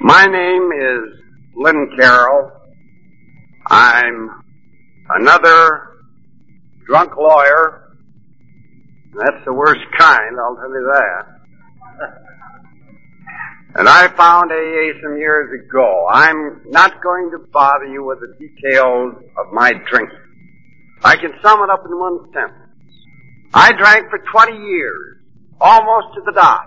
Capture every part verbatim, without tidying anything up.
My name is Lynn Carroll. I'm another drunk lawyer. That's the worst kind, I'll tell you that. And I found A A some years ago. I'm not going to bother you with the details of my drinking. I can sum it up in one sentence. I drank for twenty years, almost to the dot.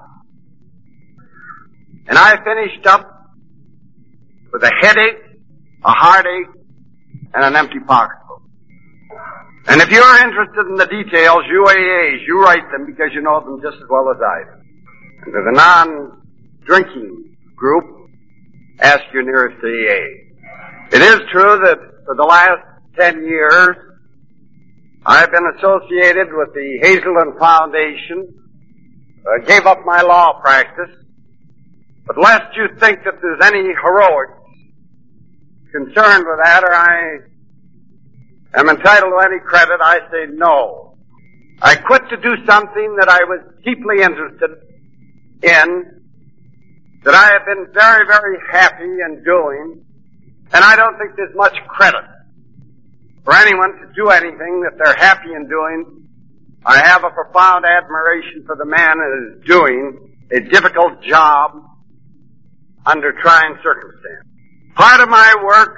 And I finished up with a headache, a heartache, and an empty pocketbook. And if you're interested in the details, you A As, you write them because you know them just as well as I do. And to the non-drinking group, ask your nearest A A. It is true that for the last ten years, I've been associated with the Hazelden Foundation, uh, gave up my law practice, but lest you think that there's any heroic concerned with that, or I am entitled to any credit, I say no. I quit to do something that I was deeply interested in, that I have been very, very happy in doing, and I don't think there's much credit for anyone to do anything that they're happy in doing. I have a profound admiration for the man who is doing a difficult job under trying circumstances. Part of my work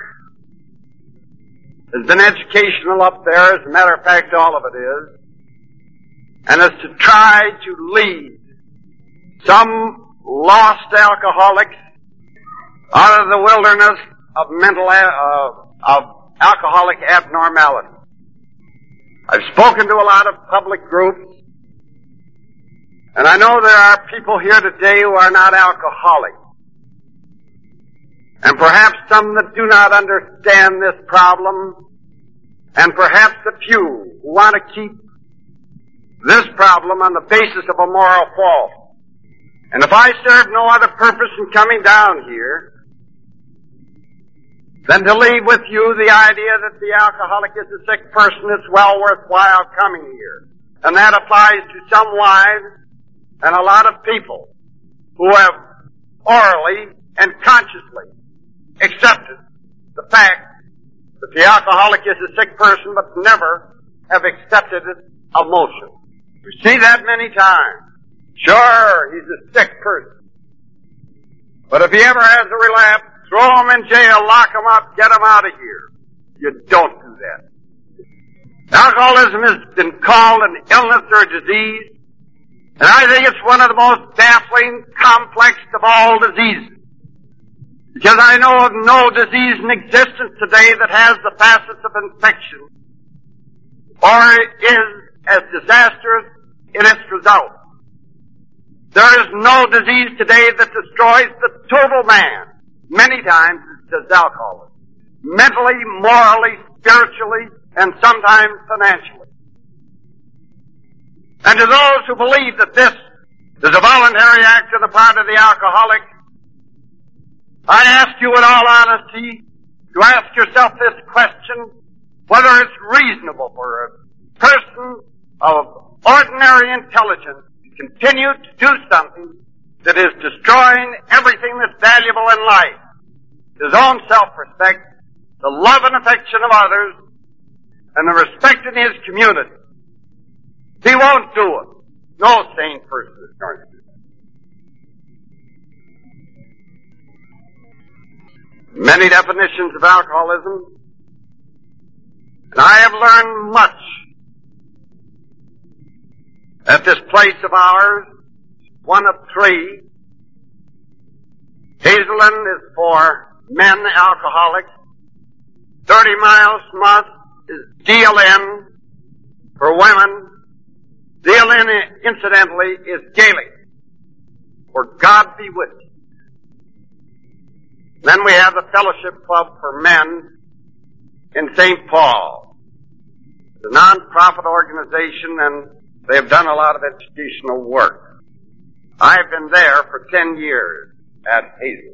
has been educational up there, as a matter of fact, all of it is, and is to try to lead some lost alcoholics out of the wilderness of mental, uh, of alcoholic abnormality. I've spoken to a lot of public groups, and I know there are people here today who are not alcoholics. And perhaps some that do not understand this problem, and perhaps a few who want to keep this problem on the basis of a moral fault. And if I serve no other purpose in coming down here than to leave with you the idea that the alcoholic is a sick person, it's well worthwhile coming here. And that applies to some wives and a lot of people who have orally and consciously accepted the fact that the alcoholic is a sick person, but never have accepted it emotionally. We see that many times. Sure, he's a sick person. But if he ever has a relapse, throw him in jail, lock him up, get him out of here. You don't do that. Alcoholism has been called an illness or a disease, and I think it's one of the most baffling, complex of all diseases. Because I know of no disease in existence today that has the facets of infection or is as disastrous in its result. There is no disease today that destroys the total man many times as does alcoholism. Mentally, morally, spiritually, and sometimes financially. And to those who believe that this is a voluntary act on the part of the alcoholic, I ask you in all honesty to ask yourself this question, whether it's reasonable for a person of ordinary intelligence to continue to do something that is destroying everything that's valuable in life, his own self-respect, the love and affection of others, and the respect in his community. He won't do it. No sane person is going to do it. Many definitions of alcoholism, and I have learned much at this place of ours, one of three. Hazelden is for men alcoholics. Thirty miles from us is D L N for women. D L N, incidentally, is Gaelic for God be with you. Then we have the Fellowship Club for Men in Saint Paul. It's a non-profit organization, and they've done a lot of educational work. I've been there for ten years at Hazel.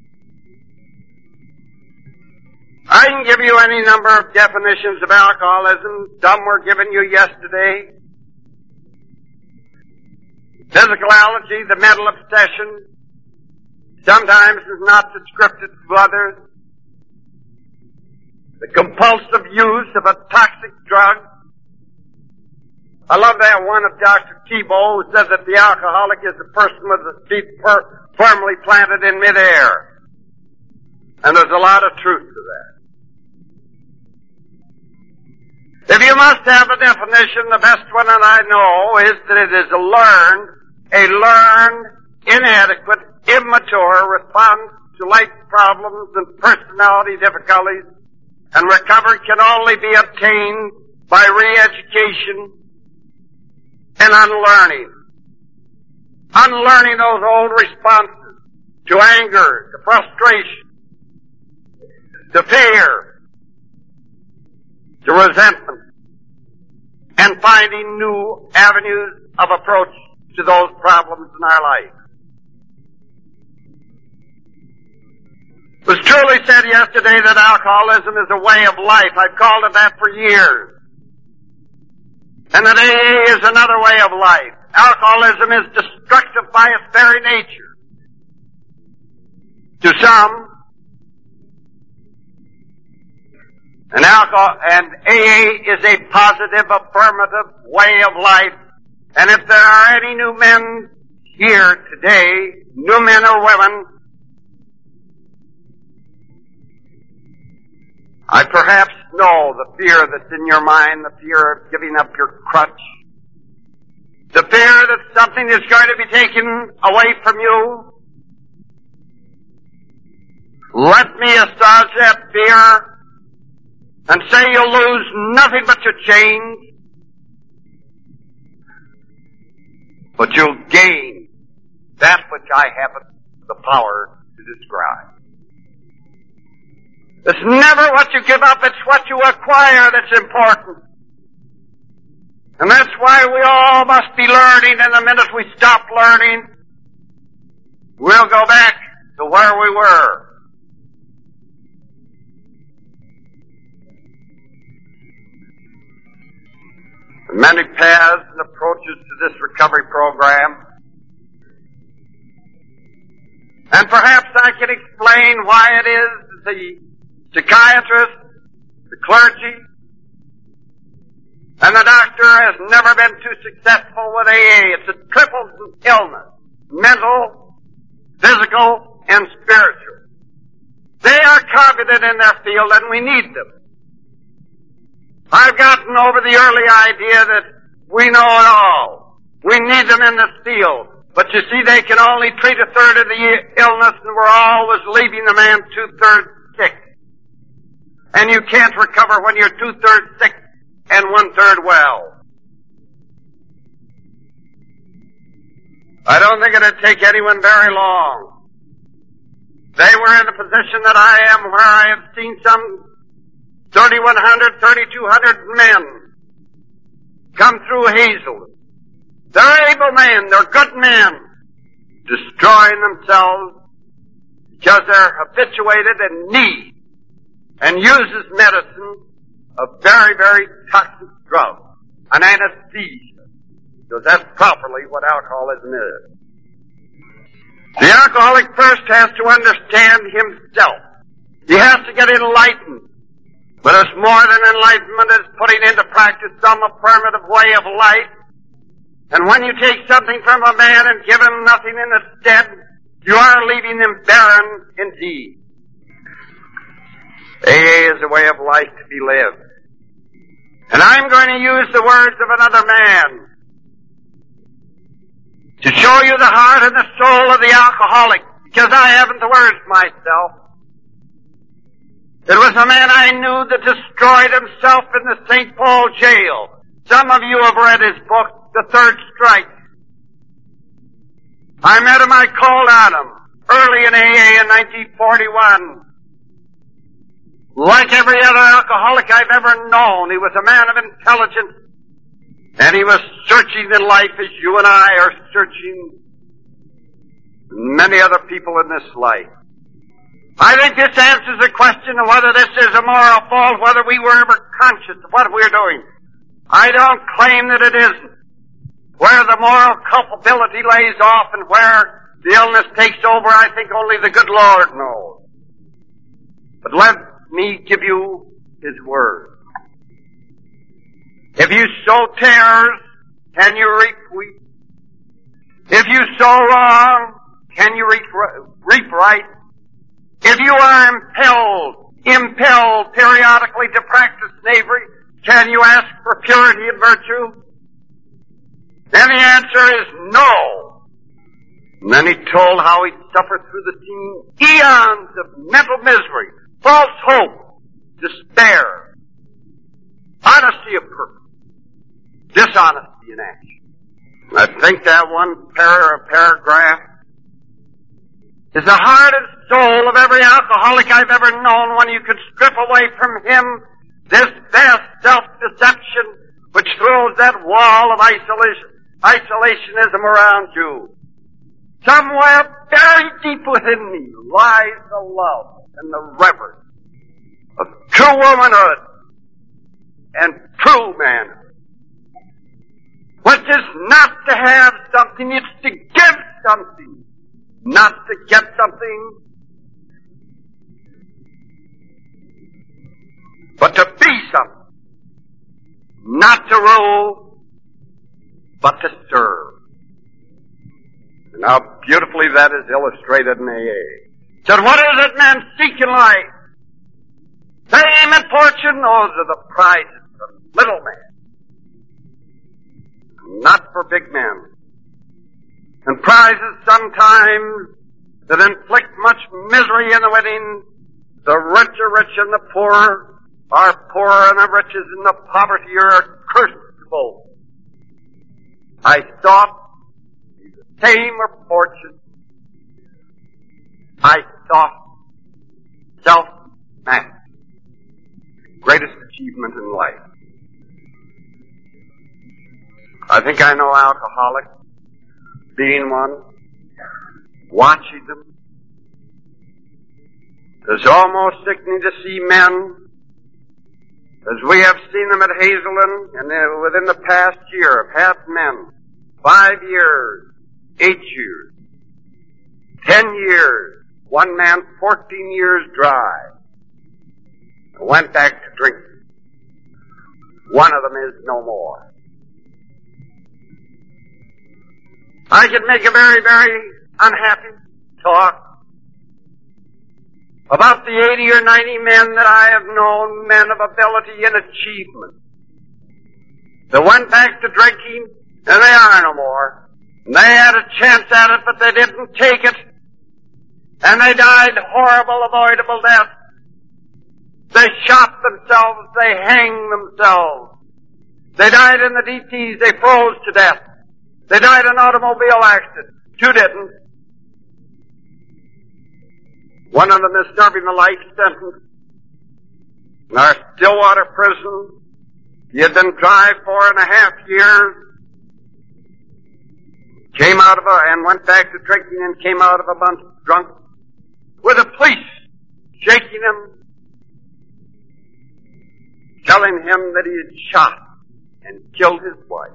I can give you any number of definitions of alcoholism. Some were given you yesterday. Physicality, the mental obsession, sometimes is not descriptive to others. The compulsive use of a toxic drug. I love that one of Doctor Thibault who said that the alcoholic is a person with his feet per- firmly planted in midair. And there's a lot of truth to that. If you must have a definition, the best one that I know is that it is a learned, a learned, inadequate, immature response to life problems and personality difficulties, and recovery can only be obtained by re-education and unlearning. Unlearning those old responses to anger, to frustration, to fear, to resentment, and finding new avenues of approach to those problems in our life. It was truly said yesterday that alcoholism is a way of life. I've called it that for years. And that A A is another way of life. Alcoholism is destructive by its very nature. To some, and alcohol and A A is a positive, affirmative way of life. And if there are any new men here today, new men or women, I perhaps know the fear that's in your mind, the fear of giving up your crutch, the fear that something is going to be taken away from you. Let me assuage that fear and say you'll lose nothing but your change, but you'll gain that which I haven't the power to describe. It's never what you give up, it's what you acquire that's important. And that's why we all must be learning, and the minute we stop learning, we'll go back to where we were. Many paths and approaches to this recovery program. And perhaps I can explain why it is that the psychiatrist, the clergy, and the doctor has never been too successful with A A. It's a triple illness. Mental, physical, and spiritual. They are competent in their field and we need them. I've gotten over the early idea that we know it all. We need them in this field. But you see, they can only treat a third of the illness, and we're always leaving the man two-thirds sick. And you can't recover when you're two-thirds sick and one-third well. I don't think it'd take anyone very long. They were in a position that I am where I have seen some thirty-one hundred, thirty-two hundred men come through Hazel. They're able men, they're good men, destroying themselves because they're habituated and need and uses medicine, a very, very toxic drug, an anesthesia, because that's properly what alcoholism is. The alcoholic first has to understand himself. He has to get enlightened. But it's more than enlightenment, it's putting into practice some affirmative way of life. And when you take something from a man and give him nothing in its stead, you are leaving him barren indeed. A A is a way of life to be lived. And I'm going to use the words of another man to show you the heart and the soul of the alcoholic, because I haven't the words myself. It was a man I knew that destroyed himself in the Saint Paul jail. Some of you have read his book, The Third Strike. I met him, I called on him, early in A A in nineteen forty-one. Like every other alcoholic I've ever known, he was a man of intelligence, and he was searching in life as you and I are searching, many other people in this life. I think this answers the question of whether this is a moral fault, whether we were ever conscious of what we're doing. I don't claim that it isn't. Where the moral culpability lays off and where the illness takes over, I think only the good Lord knows. But let me give you His word. If you sow tares, can you reap wheat? If you sow wrong, can you reap, reap right? If you are impelled, impelled periodically to practice knavery, can you ask for purity and virtue? Then the answer is no. And then he told how he suffered through the teen eons of mental misery, false hope, despair, honesty of purpose, dishonesty in action. I think that one par- paragraph is the heart and soul of every alcoholic I've ever known, when you could strip away from him this vast self-deception which throws that wall of isolation, isolationism around you. Somewhere buried deep within me lies the love and the reverence of true womanhood and true manhood. Which is not to have something, it's to give something, not to get something, but to be something, not to rule, but to serve. And how beautifully that is illustrated in A A. Said, what is it men seek in life? Fame and fortune, those are the prizes of little men, not for big men. And prizes sometimes that inflict much misery in the wedding. The rich are rich and the poor are poor, and the riches and the poverty are cursed both. I thought fame or fortune. I thought self-mastery. Greatest achievement in life. I think I know alcoholics, being one, watching them. It's almost sickening to see men, as we have seen them at Hazelden, and within the past year have had men, five years, eight years, ten years, one man fourteen years dry, and went back to drinking. One of them is no more. I could make a very, very unhappy talk about the eighty or ninety men that I have known, men of ability and achievement, that went back to drinking, and they are no more. And they had a chance at it, but they didn't take it. And they died horrible, avoidable death. They shot themselves, they hanged themselves. They died in the D Ts, they froze to death. They died in an automobile accident. Two didn't. One of them is serving a life sentence in our Stillwater prison. He had been dry four and a half years. Came out of a, and went back to drinking and came out of a bunch drunk with the police shaking him, telling him that he had shot and killed his wife.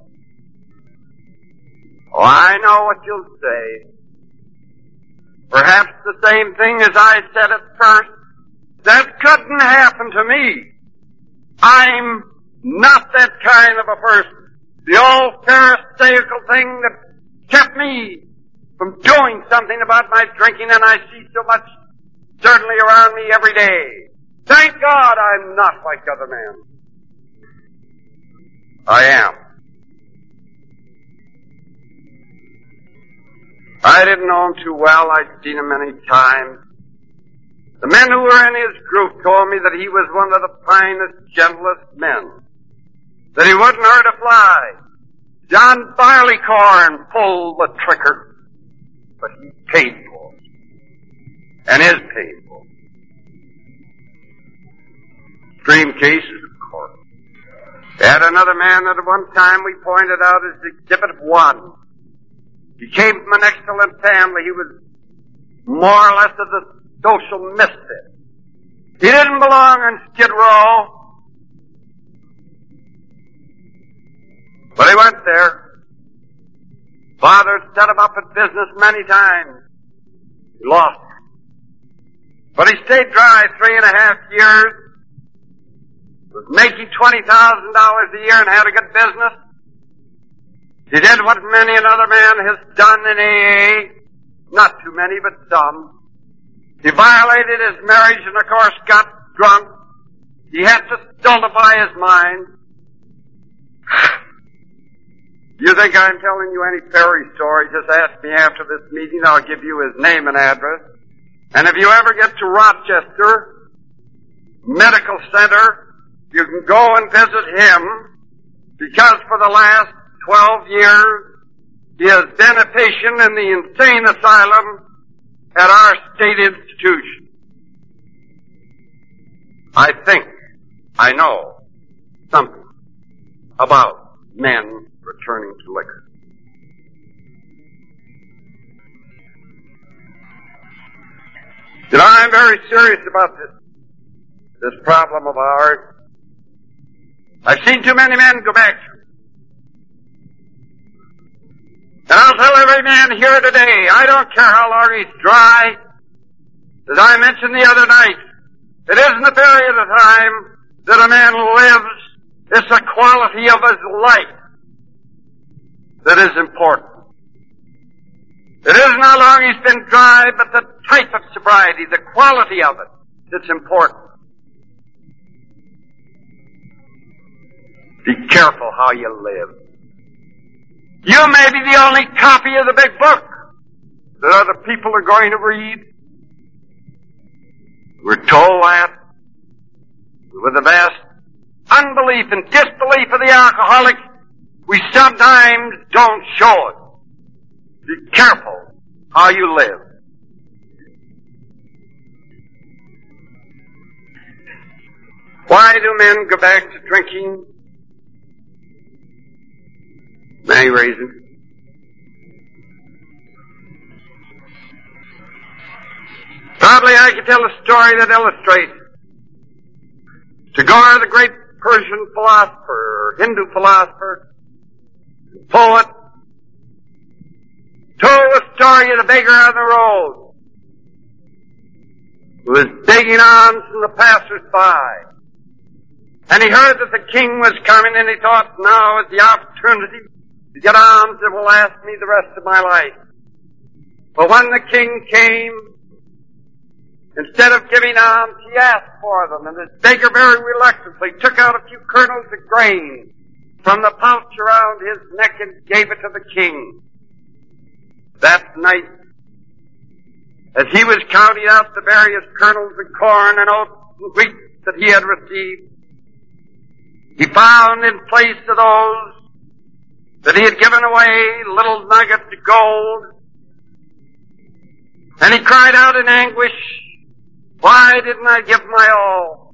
Oh, I know what you'll say. Perhaps the same thing as I said at first. That couldn't happen to me. I'm not that kind of a person. The old pharisaical thing that kept me from doing something about my drinking, and I see so much certainly around me every day. Thank God I'm not like other men. I am. I didn't know him too well. I'd seen him many times. The men who were in his group told me that he was one of the finest, gentlest men. That he wouldn't hurt a fly. John Barleycorn pulled the trigger. But he paid for it. And is paid for it. Extreme cases, of course. They had another man that at one time we pointed out as Exhibit One. He came from an excellent family. He was more or less of the social misfit. He didn't belong in Skid Row. But he went there. Father set him up in business many times. He lost. But he stayed dry three and a half years, was making twenty thousand dollars a year and had a good business. He did what many another man has done in A A. Not too many, but some. He violated his marriage and, of course, got drunk. He had to stultify his mind. You think I'm telling you any fairy story? Just ask me after this meeting. I'll give you his name and address. And if you ever get to Rochester Medical Center, you can go and visit him, because for the last twelve years he has been a patient in the insane asylum at our state institution. I think I know something about men returning to liquor. You know, I'm very serious about this, this problem of ours. I've seen too many men go back to it. And I'll tell every man here today, I don't care how long he's dry. As I mentioned the other night, it isn't the period of time that a man lives, it's the quality of his life that is important. It isn't how long he's been dry, but the type of sobriety, the quality of it, that's important. Be careful how you live. You may be the only copy of the big book that other people are going to read. We're told that with the vast unbelief and disbelief of the alcoholic, we sometimes don't show it. Be careful how you live. Why do men go back to drinking? Many reasons. Probably I could tell a story that illustrates. Tagore, the great Persian philosopher, Hindu philosopher, poet, told the story of the beggar on the road who was begging alms from the passers-by. And he heard that the king was coming, and he thought, now is the opportunity to get alms that will last me the rest of my life. But when the king came, instead of giving alms, he asked for them, and this beggar very reluctantly took out a few kernels of grain from the pouch around his neck and gave it to the king. That night, as he was counting out the various kernels of corn and oats and wheat that he had received, he found in place of those that he had given away little nuggets of gold. And he cried out in anguish, why didn't I give my all?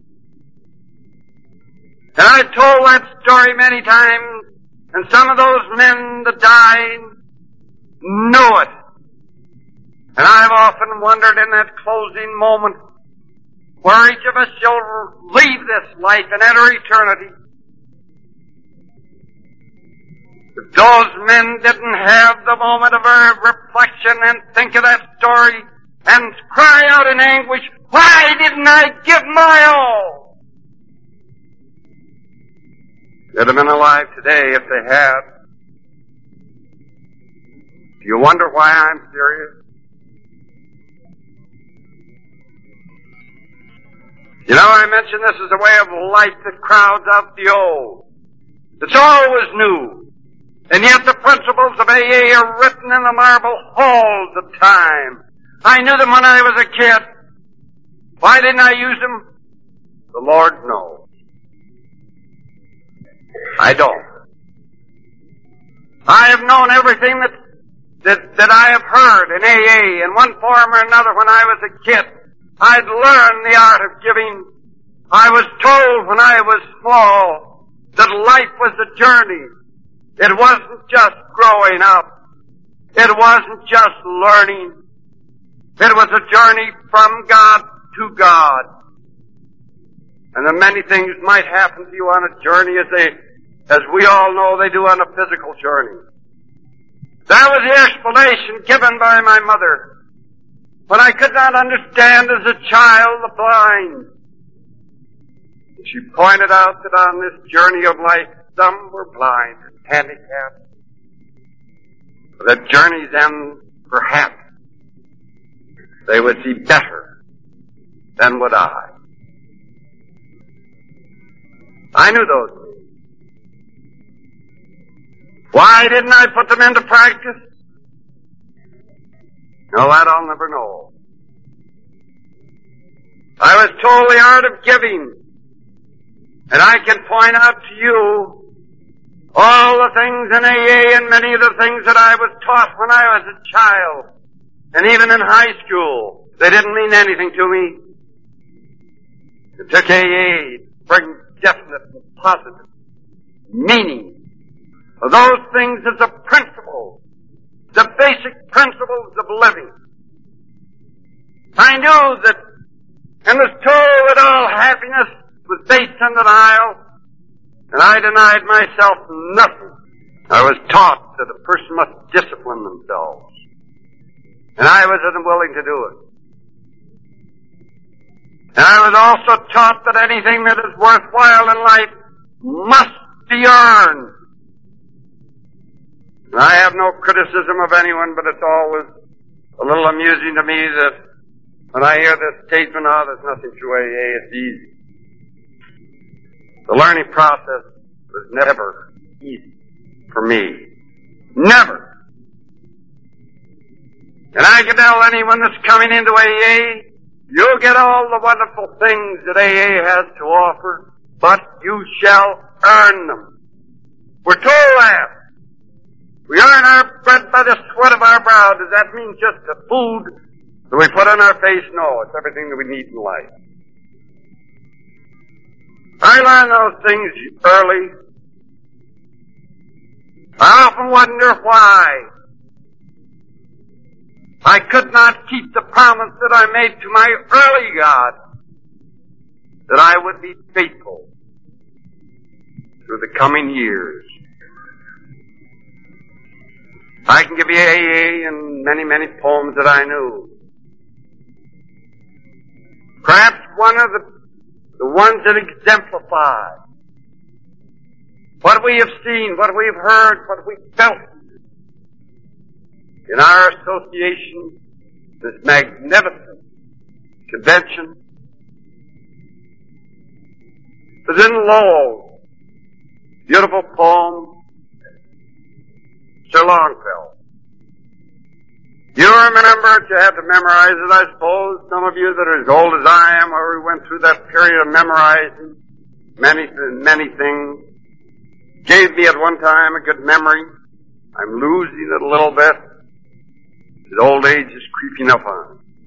And I've told that story many times, and some of those men that died know it. And I've often wondered in that closing moment where each of us shall leave this life and enter eternity. If those men didn't have the moment of reflection and think of that story and cry out in anguish, why didn't I give my all? They'd have been alive today if they had. Do you wonder why I'm serious? You know, I mentioned this as a way of life that crowds out the old. It's always new. And yet the principles of A A are written in the marble halls of time. I knew them when I was a kid. Why didn't I use them? The Lord knows. I don't. I have known everything that, that, that I have heard in A A in one form or another when I was a kid. I'd learned the art of giving. I was told when I was small that life was a journey. It wasn't just growing up. It wasn't just learning. It was a journey from God to God. And that many things might happen to you on a journey as they, as we all know they do on a physical journey. That was the explanation given by my mother when I could not understand as a child the blind. She pointed out that on this journey of life, some were blind and handicapped. But at journey's end, perhaps, they would see better than would I. I knew those things. Why didn't I put them into practice? No, that I'll never know. I was told the art of giving, and I can point out to you all the things in A A and many of the things that I was taught when I was a child, and even in high school. They didn't mean anything to me. It took A A to bring definite and positive meaning of those things as a principle, the basic principles of living. I knew that and was told that all happiness was based on denial, and I denied myself nothing. I was taught that a person must discipline themselves, and I was unwilling to do it. And I was also taught that anything that is worthwhile in life must be earned. And I have no criticism of anyone, but it's always a little amusing to me that when I hear this statement, oh, there's nothing to A A, it's easy. The learning process was never easy for me. Never. And I can tell anyone that's coming into A A, you'll get all the wonderful things that A A has to offer, but you shall earn them. We're told that. We earn our bread by the sweat of our brow. Does that mean just the food that we put on our face? No, it's everything that we need in life. I learned those things early. I often wonder why I could not keep the promise that I made to my early God that I would be faithful through the coming years. I can give you A A and many, many poems that I knew. Perhaps one of the, the ones that exemplify what we have seen, what we've heard, what we've felt in our association, this magnificent convention, was in Lowell's beautiful poem, Sir Longfellow. You remember it, you had to memorize it, I suppose. Some of you that are as old as I am, where we went through that period of memorizing many, many things, gave me at one time a good memory. I'm losing it a little bit. His old age is creeping up on him.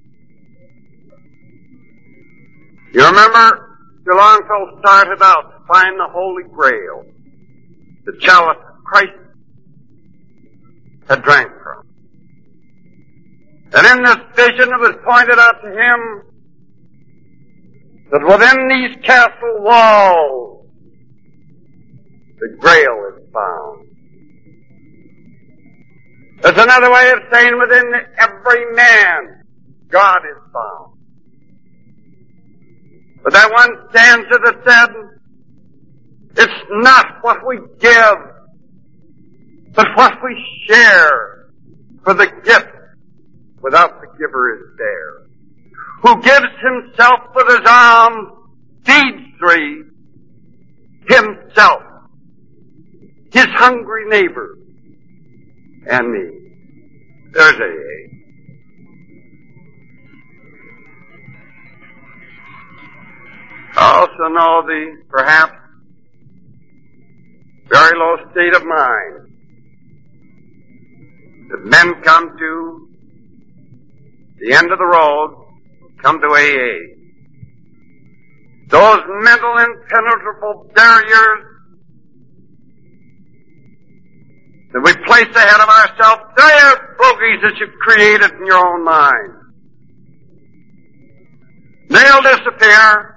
You remember, Sir Longfellow started out to find the Holy Grail, the chalice Christ had drank from. And in this vision it was pointed out to him that within these castle walls the Grail is found. There's another way of saying within every man God is found. But that one stanza that said, it's not what we give, but what we share, for the gift without the giver is there. Who gives himself with his arms, feeds three, himself, his hungry neighbor, and me. There's A A. I also know the, perhaps, very low state of mind that men come to the end of the road, come to A A. Those mental impenetrable barriers that we place ahead of ourselves, they are bogies that you've created in your own mind. They'll disappear.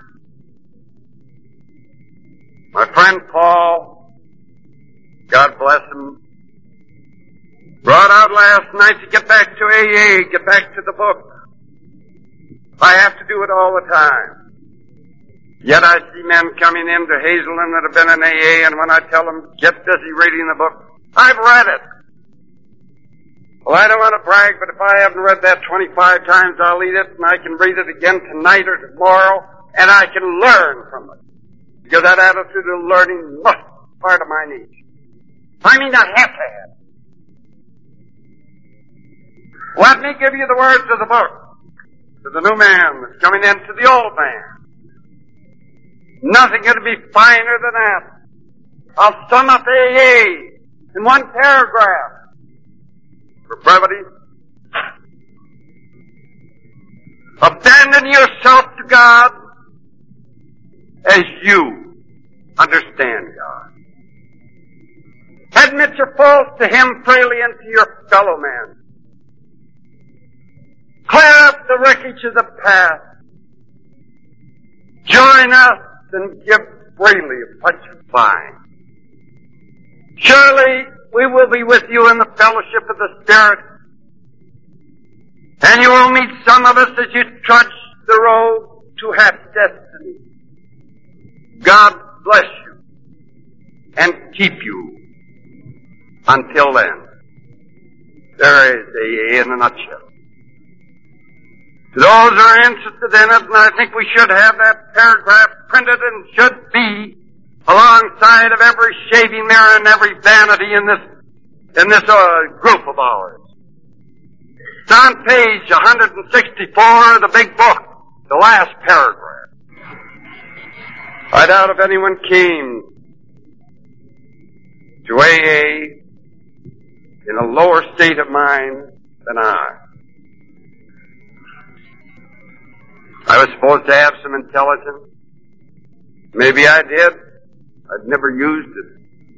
My friend Paul, God bless him, brought got out last night to get back to A A, get back to the book. I have to do it all the time. Yet I see men coming into Hazelden that have been in A A, and when I tell them, get busy reading the book, I've read it. Well, I don't want to brag, but if I haven't read that twenty-five times, I'll read it, and I can read it again tonight or tomorrow, and I can learn from it. Because that attitude of learning must be part of my nature. I mean, I have to have it. Let me give you the words of the book to the new man that's coming into the old man. Nothing could be finer than that. I'll sum up A A in one paragraph. For brevity, abandon yourself to God as you understand God. Admit your faults to Him freely and to your fellow man. Clear up the wreckage of the past. Join us and give freely of what you find. Surely we will be with you in the fellowship of the Spirit. And you will meet some of us as you trudge the road to have destiny. God bless you and keep you until then. There is A A in a nutshell. To those who are interested in it, and I think we should have that paragraph printed and should be alongside of every shaving mirror and every vanity in this in this uh, group of ours. It's on page one sixty-four of the big book, the last paragraph. I doubt if anyone came to A A in a lower state of mind than I. I was supposed to have some intelligence. Maybe I did. I've never used it.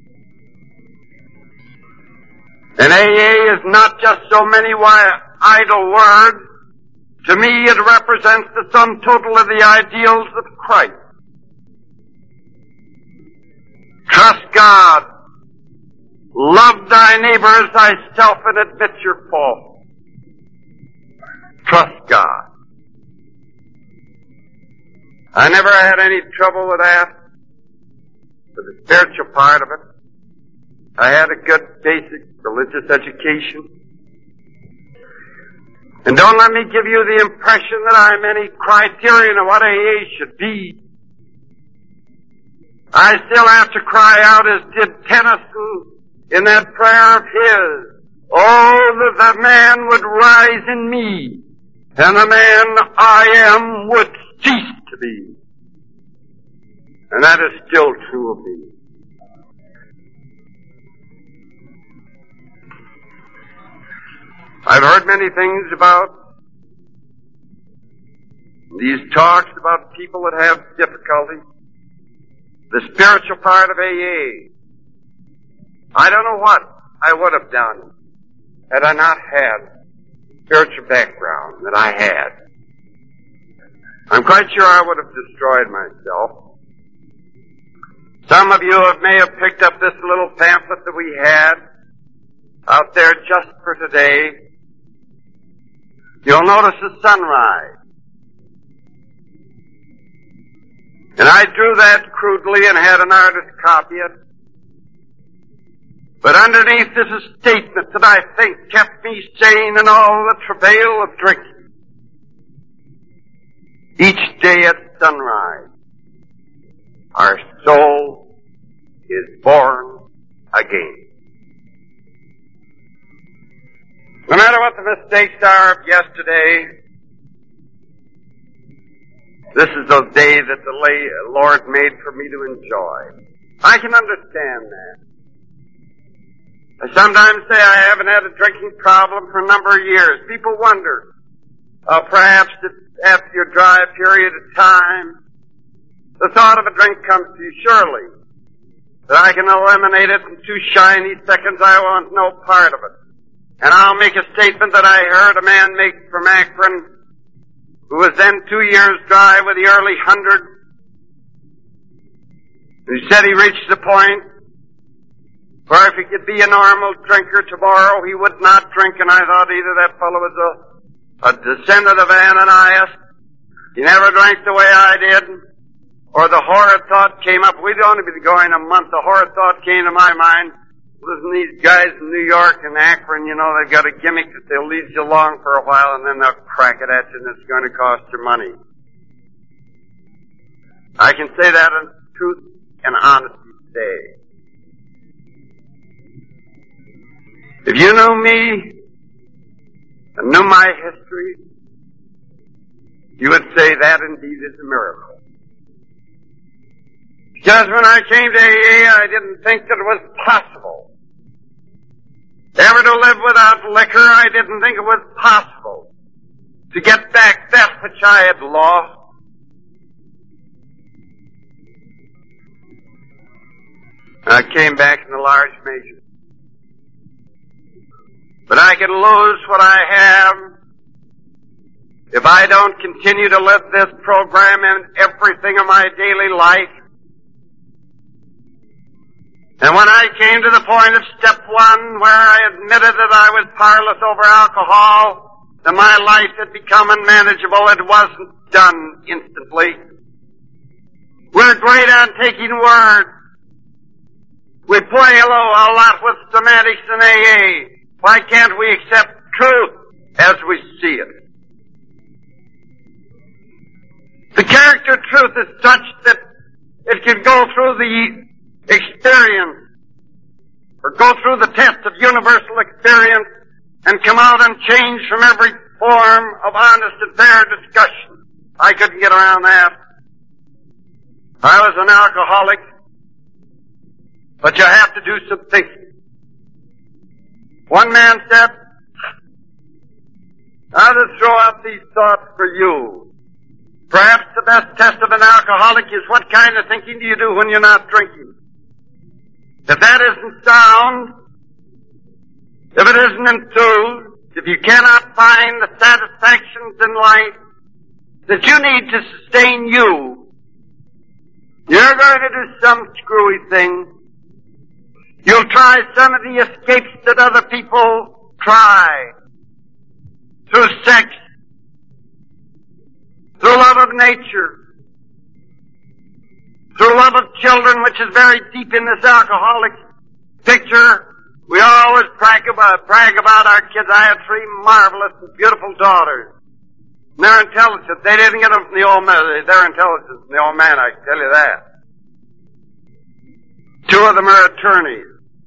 And A A is not just so many idle words. To me, it represents the sum total of the ideals of Christ. Trust God. Love thy neighbor as thyself and admit your fault. Trust God. I never had any trouble with that, with the spiritual part of it. I had a good basic religious education. And don't let me give you the impression that I'm any criterion of what A A should be. I still have to cry out as did Tennyson in that prayer of his, oh, that the man would rise in me, and the man I am would cease to be. And that is still true of me. I've heard many things about these talks about people that have difficulty. The spiritual part of A A. I don't know what I would have done had I not had the spiritual background that I had. I'm quite sure I would have destroyed myself. Some of you have, may have picked up this little pamphlet that we had out there just for today. You'll notice the sunrise. And I drew that crudely and had an artist copy it. But underneath is a statement that I think kept me sane in all the travail of drinking. Each day at sunrise, our soul is born again. No matter what the mistakes are of yesterday, this is the day that the Lord made for me to enjoy. I can understand that. I sometimes say I haven't had a drinking problem for a number of years. People wonder, uh, perhaps that after your dry period of time, the thought of a drink comes to you. Surely, that I can eliminate it in two shiny seconds. I want no part of it. And I'll make a statement that I heard a man make from Akron, who was then two years dry with the early hundred. He said he reached the point For if he could be a normal drinker tomorrow, he would not drink, and I thought either that fellow was a, a descendant of Ananias. He never drank the way I did. Or the horrid thought came up. We'd only been going a month. The horrid thought came to my mind. Listen, these guys in New York and Akron, you know, they've got a gimmick that they'll lead you along for a while and then they'll crack it at you and it's going to cost you money. I can say that in truth and honesty today. If you knew me and knew my history, you would say that indeed is a miracle. Because when I came to A A, I didn't think that it was possible. Ever to live without liquor, I didn't think it was possible to get back that which I had lost. I came back in a large measure. But I can lose what I have if I don't continue to live this program in everything of my daily life. And when I came to the point of step one, where I admitted that I was powerless over alcohol, that my life had become unmanageable, it wasn't done instantly. We're great on taking words. We play a lot with semantics in A A. Why can't we accept truth as we see it? The character truth is such that it can go through the experience or go through the test of universal experience and come out and change from every form of honest and fair discussion. I couldn't get around that. I was an alcoholic, but you have to do some thinking. One man said, I'll just throw out these thoughts for you. Perhaps the best test of an alcoholic is what kind of thinking do you do when you're not drinking? If that isn't sound, if it isn't enthused, if you cannot find the satisfactions in life that you need to sustain you, you're going to do some screwy thing. You'll try some of the escapes that other people try. Through sex, through love of nature, through love of children, which is very deep in this alcoholic picture. We always brag about, brag about our kids. I had three marvelous and beautiful daughters. And they're intelligent. They didn't get them from the old man. They're intelligent from the old man, I can tell you that. Two of them are attorneys.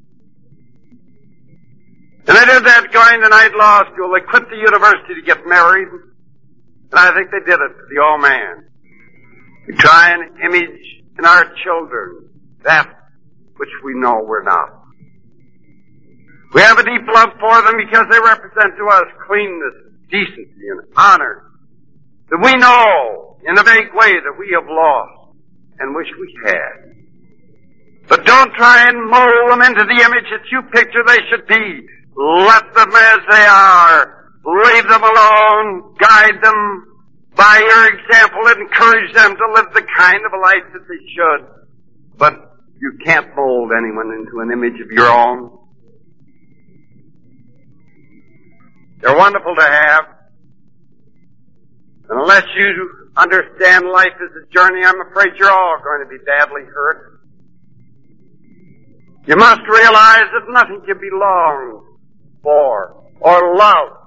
And they did that going to night law school. They quit the university to get married. And I think they did it to the old man. We try and image in our children that which we know we're not. We have a deep love for them because they represent to us cleanness, decency, and honor that we know in a vague way that we have lost and wish we had. But don't try and mold them into the image that you picture they should be. Let them as they are. Leave them alone. Guide them by your example. Encourage them to live the kind of a life that they should. But you can't mold anyone into an image of your own. They're wonderful to have. And unless you understand life as a journey, I'm afraid you're all going to be badly hurt. You must realize that nothing can be longed for or loved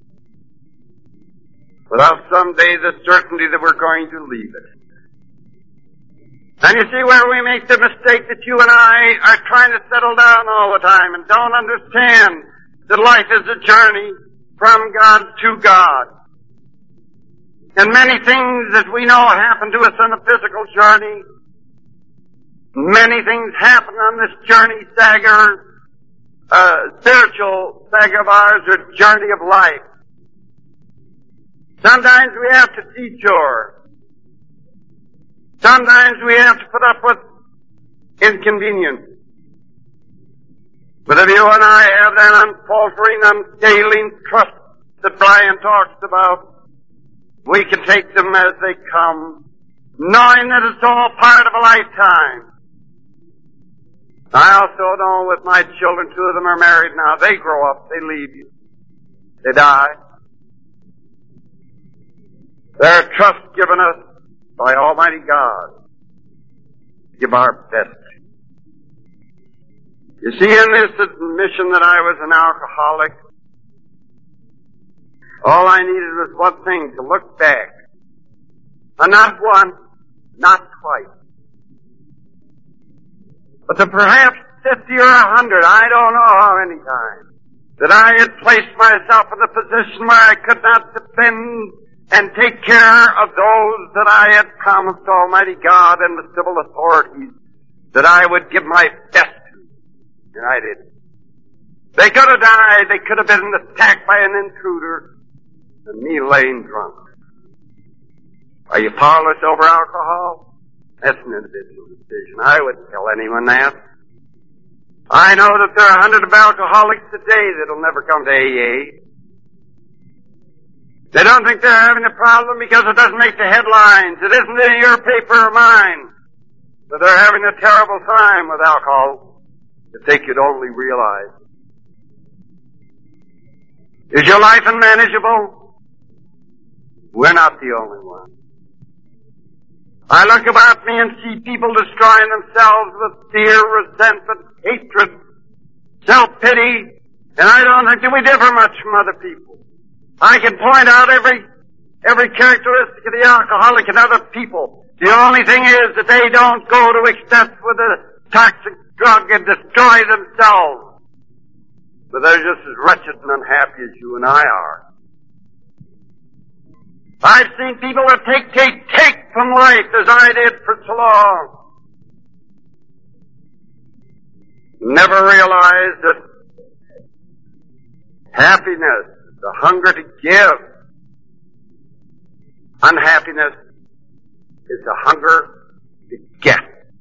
without someday the certainty that we're going to leave it. And you see where we make the mistake that you and I are trying to settle down all the time and don't understand that life is a journey from God to God. And many things that we know happen to us on a physical journey. Many things happen on this journey, stagger, uh, spiritual stagger of ours, or journey of life. Sometimes we have to detour. Sometimes we have to put up with inconvenience. But if you and I have that unfaltering, unfailing trust that Brian talks about, we can take them as they come, knowing that it's all part of a lifetime. I also know with my children, two of them are married now. They grow up, they leave you. They die. They're a trust given us by Almighty God to give our best. You see, in this admission that I was an alcoholic, all I needed was one thing, to look back. And not once, not twice, but to perhaps fifty or a hundred, I don't know how many times, that I had placed myself in a position where I could not defend and take care of those that I had promised Almighty God and the civil authorities that I would give my best to. And I didn't. They could have died. They could have been attacked by an intruder and me laying drunk. Are you powerless over alcohol? That's an individual decision. I wouldn't tell anyone that. I know that there are a hundred of alcoholics today that'll never come to A A. They don't think they're having a problem because it doesn't make the headlines. It isn't in your paper or mine. But they're having a terrible time with alcohol if they could only realize. Is your life unmanageable? We're not the only one. I look about me and see people destroying themselves with fear, resentment, hatred, self-pity, and I don't think that we differ much from other people. I can point out every, every characteristic of the alcoholic in other people. The only thing is that they don't go to extents with a toxic drug and destroy themselves. But they're just as wretched and unhappy as you and I are. I've seen people that take, take, take from life as I did for so long. Never realized that happiness, the hunger to give, unhappiness is the hunger to get.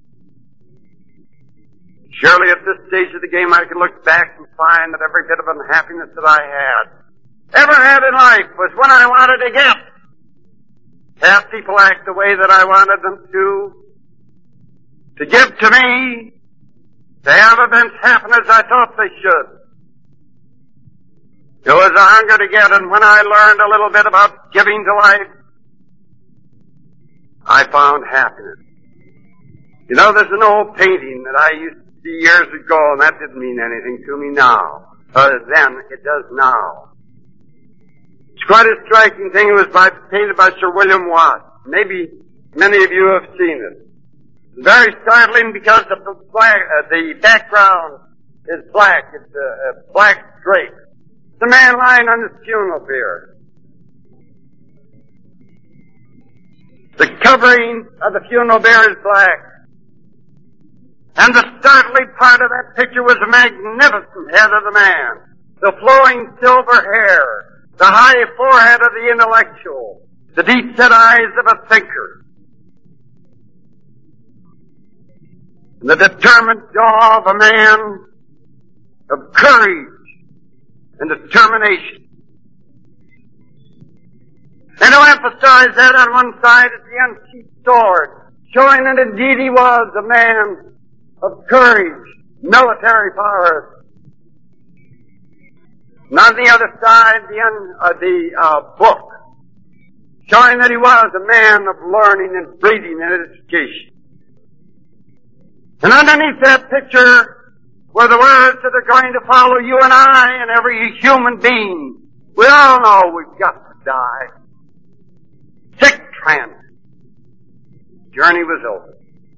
Surely at this stage of the game I can look back and find that every bit of unhappiness that I had, ever had in life, was when I wanted to get. Half people act the way that I wanted them to, to give to me, to have events happen as I thought they should. It was a hunger to get, and when I learned a little bit about giving to life, I found happiness. You know, there's an old painting that I used to see years ago, and that didn't mean anything to me now. Uh, then, it does now. It's quite a striking thing. It was by, painted by Sir William Watt. Maybe many of you have seen it. It's very startling because the, black, uh, the background is black. It's a, a black drape. It's a man lying on his funeral bier. The covering of the funeral bier is black. And the startling part of that picture was the magnificent head of the man, the flowing silver hair, the high forehead of the intellectual, the deep-set eyes of a thinker, and the determined jaw of a man of courage and determination. And to emphasize that, on one side is the unsheathed sword, showing that indeed he was a man of courage, military prowess. And on the other side, the, un, uh, the uh, book, showing that he was a man of learning and breeding and education. And underneath that picture were the words that are going to follow you and I and every human being. We all know we've got to die. Sic transit. Journey was over.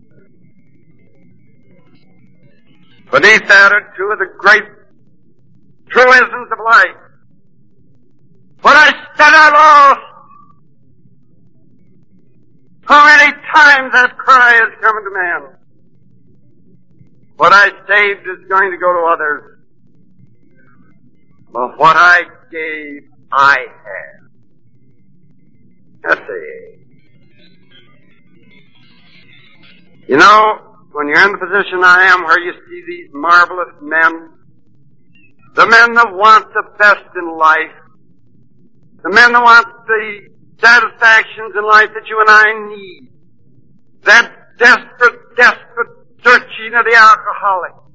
Beneath that are two of the great truisms of life. What I said I lost. How many times that cry has come to man. What I saved is going to go to others. But what I gave, I have. That's it. You know, when you're in the position I am where you see these marvelous men, the men that want the best in life, the men that want the satisfactions in life that you and I need, that desperate, desperate searching of the alcoholic,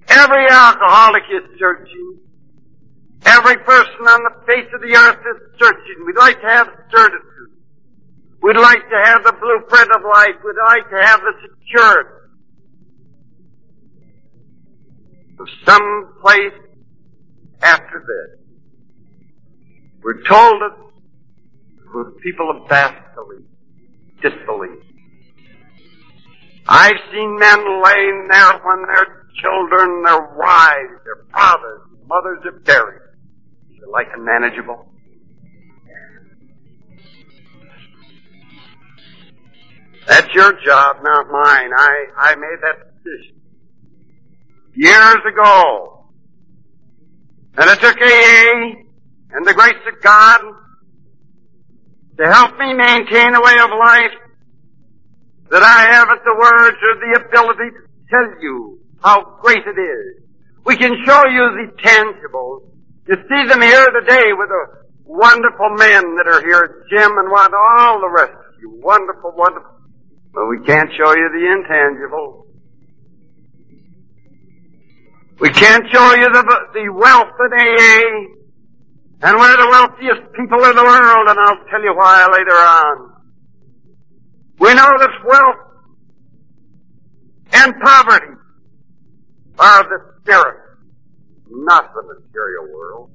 Every alcoholic is searching. Every person on the face of the earth is searching. We'd like to have certitude. We'd like to have the blueprint of life. We'd like to have the security of some place after this. We're told that we're people of vast belief, disbelief. I've seen men laying there when their children, their wives, their fathers, mothers are buried. They're like unmanageable. That's your job, not mine. I, I made that decision years ago. And it took A A and the grace of God to help me maintain a way of life that I haven't the words or the ability to tell you how great it is. We can show you the tangibles. You see them here today with the wonderful men that are here, Jim and what, all the rest of you. Wonderful, wonderful. But we can't show you the intangible. We can't show you the, the wealth in A A. And we're the wealthiest people in the world, and I'll tell you why later on. We know that wealth and poverty are the spirit, not the material world.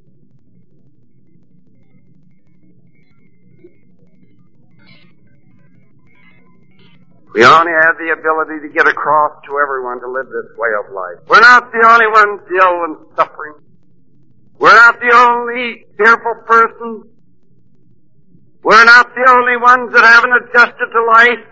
We only have the ability to get across to everyone to live this way of life. We're not the only ones ill and suffering. We're not the only fearful persons. We're not the only ones that haven't adjusted to life.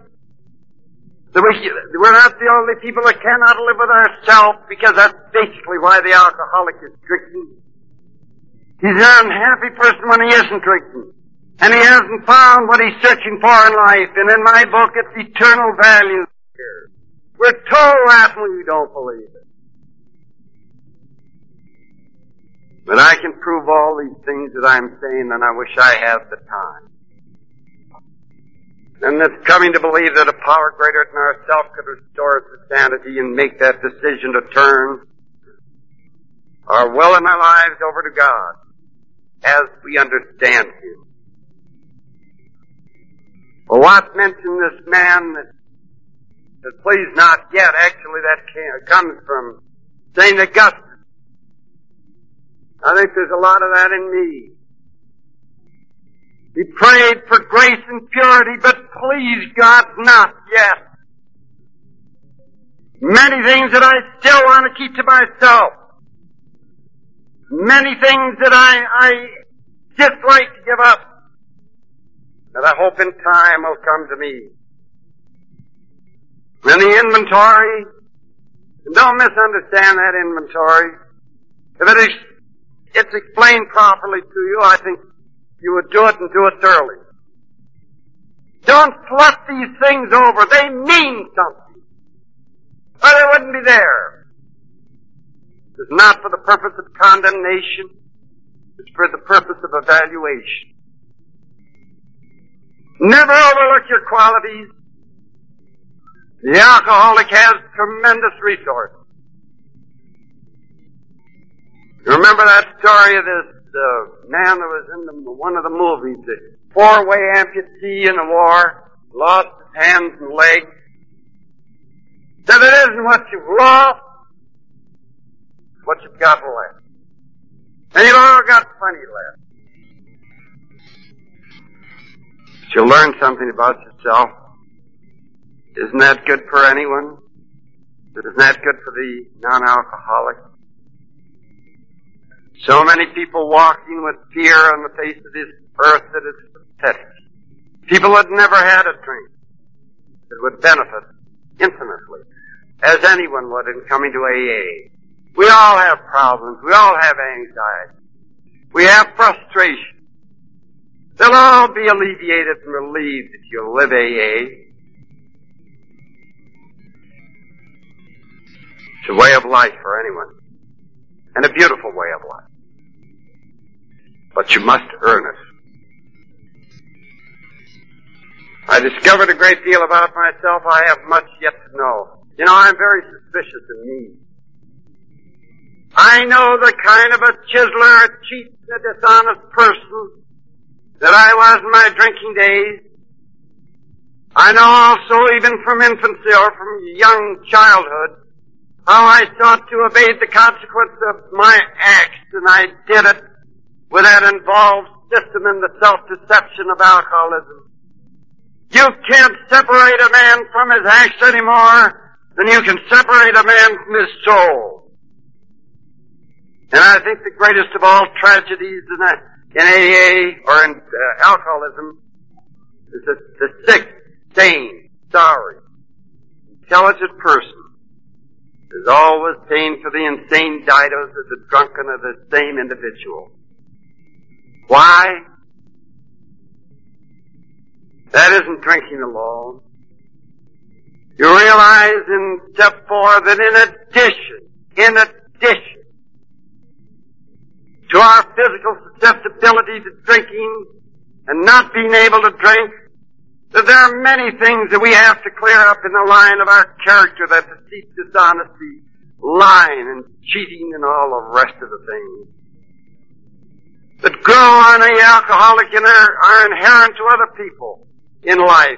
We're not the only people that cannot live with ourselves, because that's basically why the alcoholic is drinking. He's an unhappy person when he isn't drinking. And he hasn't found what he's searching for in life. And in my book, it's eternal value here. We're told that and we don't believe it. But I can prove all these things that I'm saying, and I wish I had the time. And it's coming to believe that a power greater than ourselves could restore us to sanity and make that decision to turn our will and our lives over to God as we understand Him. Well, Watts mentioned this man that, that please not yet. Actually, that came, comes from Saint Augustine. I think there's a lot of that in me. He prayed for grace and purity, but please God, not yet. Many things that I still want to keep to myself. Many things that I, I dislike to give up. That I hope in time will come to me. And the inventory, don't misunderstand that inventory. If it is, it's explained properly to you, I think you would do it and do it thoroughly. Don't fluff these things over. They mean something. Or they wouldn't be there. It's not for the purpose of condemnation. It's for the purpose of evaluation. Never overlook your qualities. The alcoholic has tremendous resources. You remember that story of this uh, man that was in the, one of the movies, the four-way amputee in the war, lost his hands and legs. Said it isn't what you've lost, it's what you've got left. And you've all got plenty left. But you'll learn something about yourself. Isn't that good for anyone? Isn't that good for the non-alcoholic? So many people walking with fear on the face of this earth that it's pathetic. People that never had a drink that would benefit infinitely, as anyone would in coming to A A. We all have problems. We all have anxiety. We have frustration. They'll all be alleviated and relieved if you live A A. It's a way of life for anyone. And a beautiful way of life. But you must earn it. I discovered a great deal about myself. I have much yet to know. You know, I'm very suspicious of me. I know the kind of a chiseler, a cheat, a dishonest person that I was in my drinking days. I know also, even from infancy or from young childhood, how I sought to evade the consequence of my acts, and I did it with that involved system in the self-deception of alcoholism. You can't separate a man from his acts any more than you can separate a man from his soul. And I think the greatest of all tragedies in, a, in A A or in uh, alcoholism is that the sick, sane, sorry, intelligent person is always paying for the insane didos of the drunken of the same individual. Why? That isn't drinking alone. You realize in step four that in addition, in addition to our physical susceptibility to drinking and not being able to drink, that there are many things that we have to clear up in the line of our character, that deceit, dishonesty, lying and cheating and all the rest of the things that grow on the alcoholic and are, are inherent to other people in life.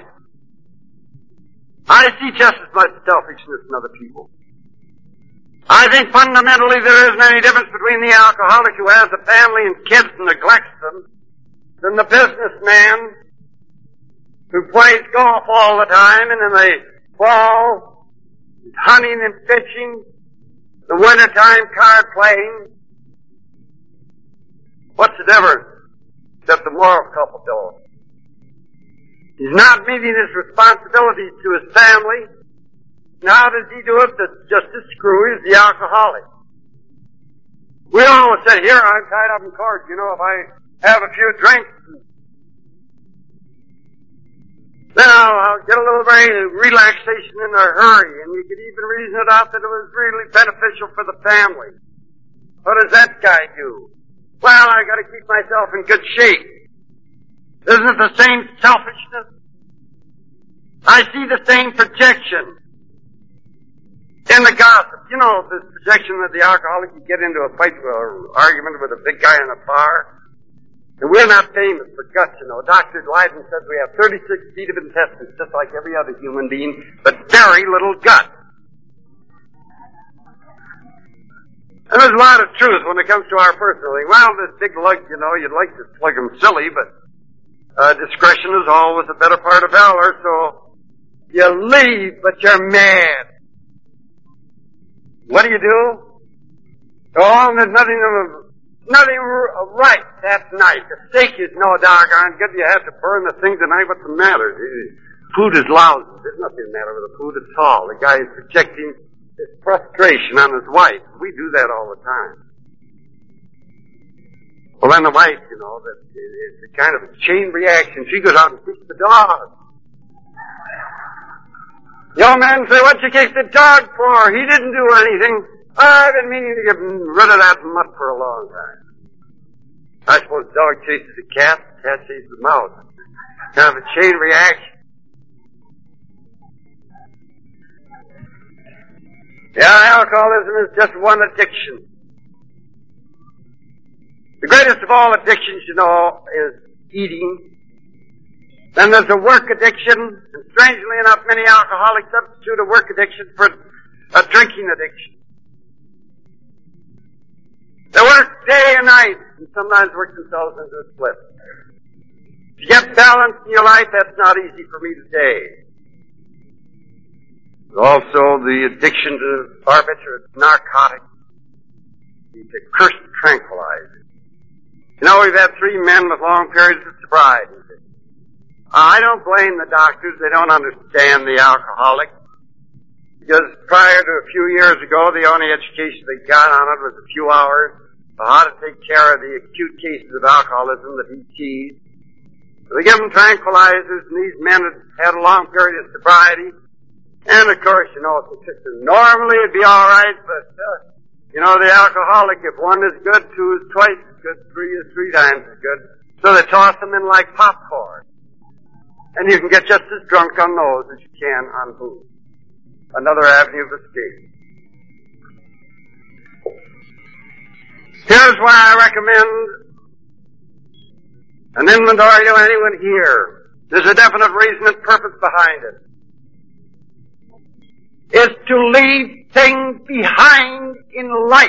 I see just as much selfishness in other people. I think fundamentally there isn't any difference between the alcoholic who has a family and kids and neglects them than the businessman who plays golf all the time, and in the fall, hunting and fishing, the wintertime card playing. What's the difference? Except the moral culpability. He's not meeting his responsibilities to his family. And how does he do it? That's just as screwy as the alcoholic. We always say, here, I'm tied up in court. You know, if I have a few drinks, then I'll, I'll get a little very relaxation in a hurry. And you could even reason it out that it was really beneficial for the family. What does that guy do? Well, I gotta keep myself in good shape. Isn't it the same selfishness? I see the same projection in the gossip. You know, this projection that the alcoholic can get into a fight or argument with a big guy in a bar. And we're not famous for guts, you know. Doctor Leiden says we have thirty-six feet of intestines, just like every other human being, but very little gut. And there's a lot of truth when it comes to our personal thing. Well, this big lug, you know, you'd like to plug him silly, but uh, discretion is always a better part of valor, so you leave, but you're mad. What do you do? Oh, and there's nothing of Nothing right that night. The steak is no doggone good. You have to burn the thing tonight. What's the matter? Food is lousy. There's nothing the matter with the food at all. The guy is projecting his frustration on his wife. We do that all the time. Well, then the wife, you know, that it's a kind of a chain reaction. She goes out and kicks the dog. The old man say, "What'd you kick the dog for? He didn't do anything. I've been meaning to get rid of that mutt for a long time." I suppose the dog chases the cat, the cat chases the mouse. Kind of a chain reaction. Yeah, alcoholism is just one addiction. The greatest of all addictions, you know, is eating. Then there's a work addiction, and strangely enough, many alcoholics substitute a work addiction for a drinking addiction. They work day and night, and sometimes work themselves into a split. To get balance in your life, that's not easy for me today. Also, the addiction to barbiturates, narcotics, these accursed tranquilizers. You know, we've had three men with long periods of sobriety. I don't blame the doctors. They don't understand the alcoholic. Because prior to a few years ago, the only education they got on it was a few hours on how to take care of the acute cases of alcoholism that he sees. So they give them tranquilizers, and these men had had a long period of sobriety. And of course, you know, it's a system. Normally it'd be all right, but, uh, you know, the alcoholic, if one is good, two is twice as good, three is three times as good. So they toss them in like popcorn. And you can get just as drunk on those as you can on booze. Another avenue of escape. Here's why I recommend an inventory to anyone here. There's a definite reason and purpose behind it. It's to leave things behind in life.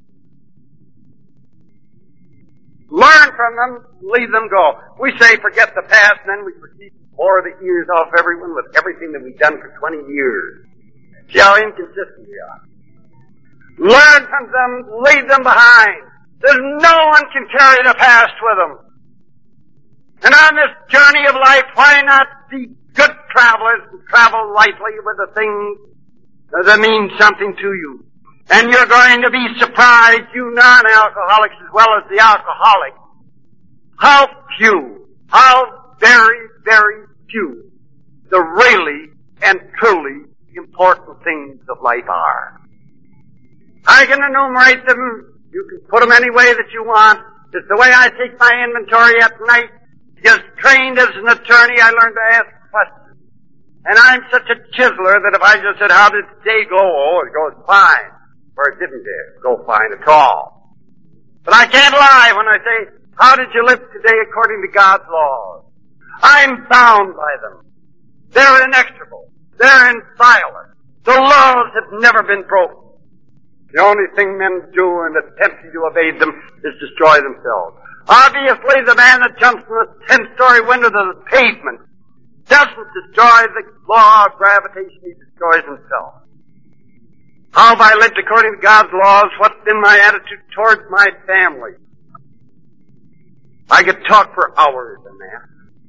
Learn from them, leave them go. We say forget the past, and then we proceed to bore the ears off everyone with everything that we've done for twenty years. See how inconsistent we are. Learn from them, leave them behind. There's no one can carry the past with them. And on this journey of life, why not be good travelers and travel lightly with the things that mean something to you? And you're going to be surprised, you non-alcoholics as well as the alcoholic, how few, how very, very few the really and truly important things of life are. I can enumerate them. You can put them any way that you want. It's the way I take my inventory at night. Because trained as an attorney, I learned to ask questions. And I'm such a chiseler that if I just said, how did today go? Oh, it goes fine. Or it didn't go fine at all. But I can't lie when I say, how did you live today according to God's laws? I'm bound by them. They're inexorable. They're inviolate. The laws have never been broken. The only thing men do in attempting to evade them is destroy themselves. Obviously, the man that jumps from a ten-story window to the pavement doesn't destroy the law of gravitation, he destroys himself. How have I lived according to God's laws? What's been my attitude towards my family? I could talk for hours on that.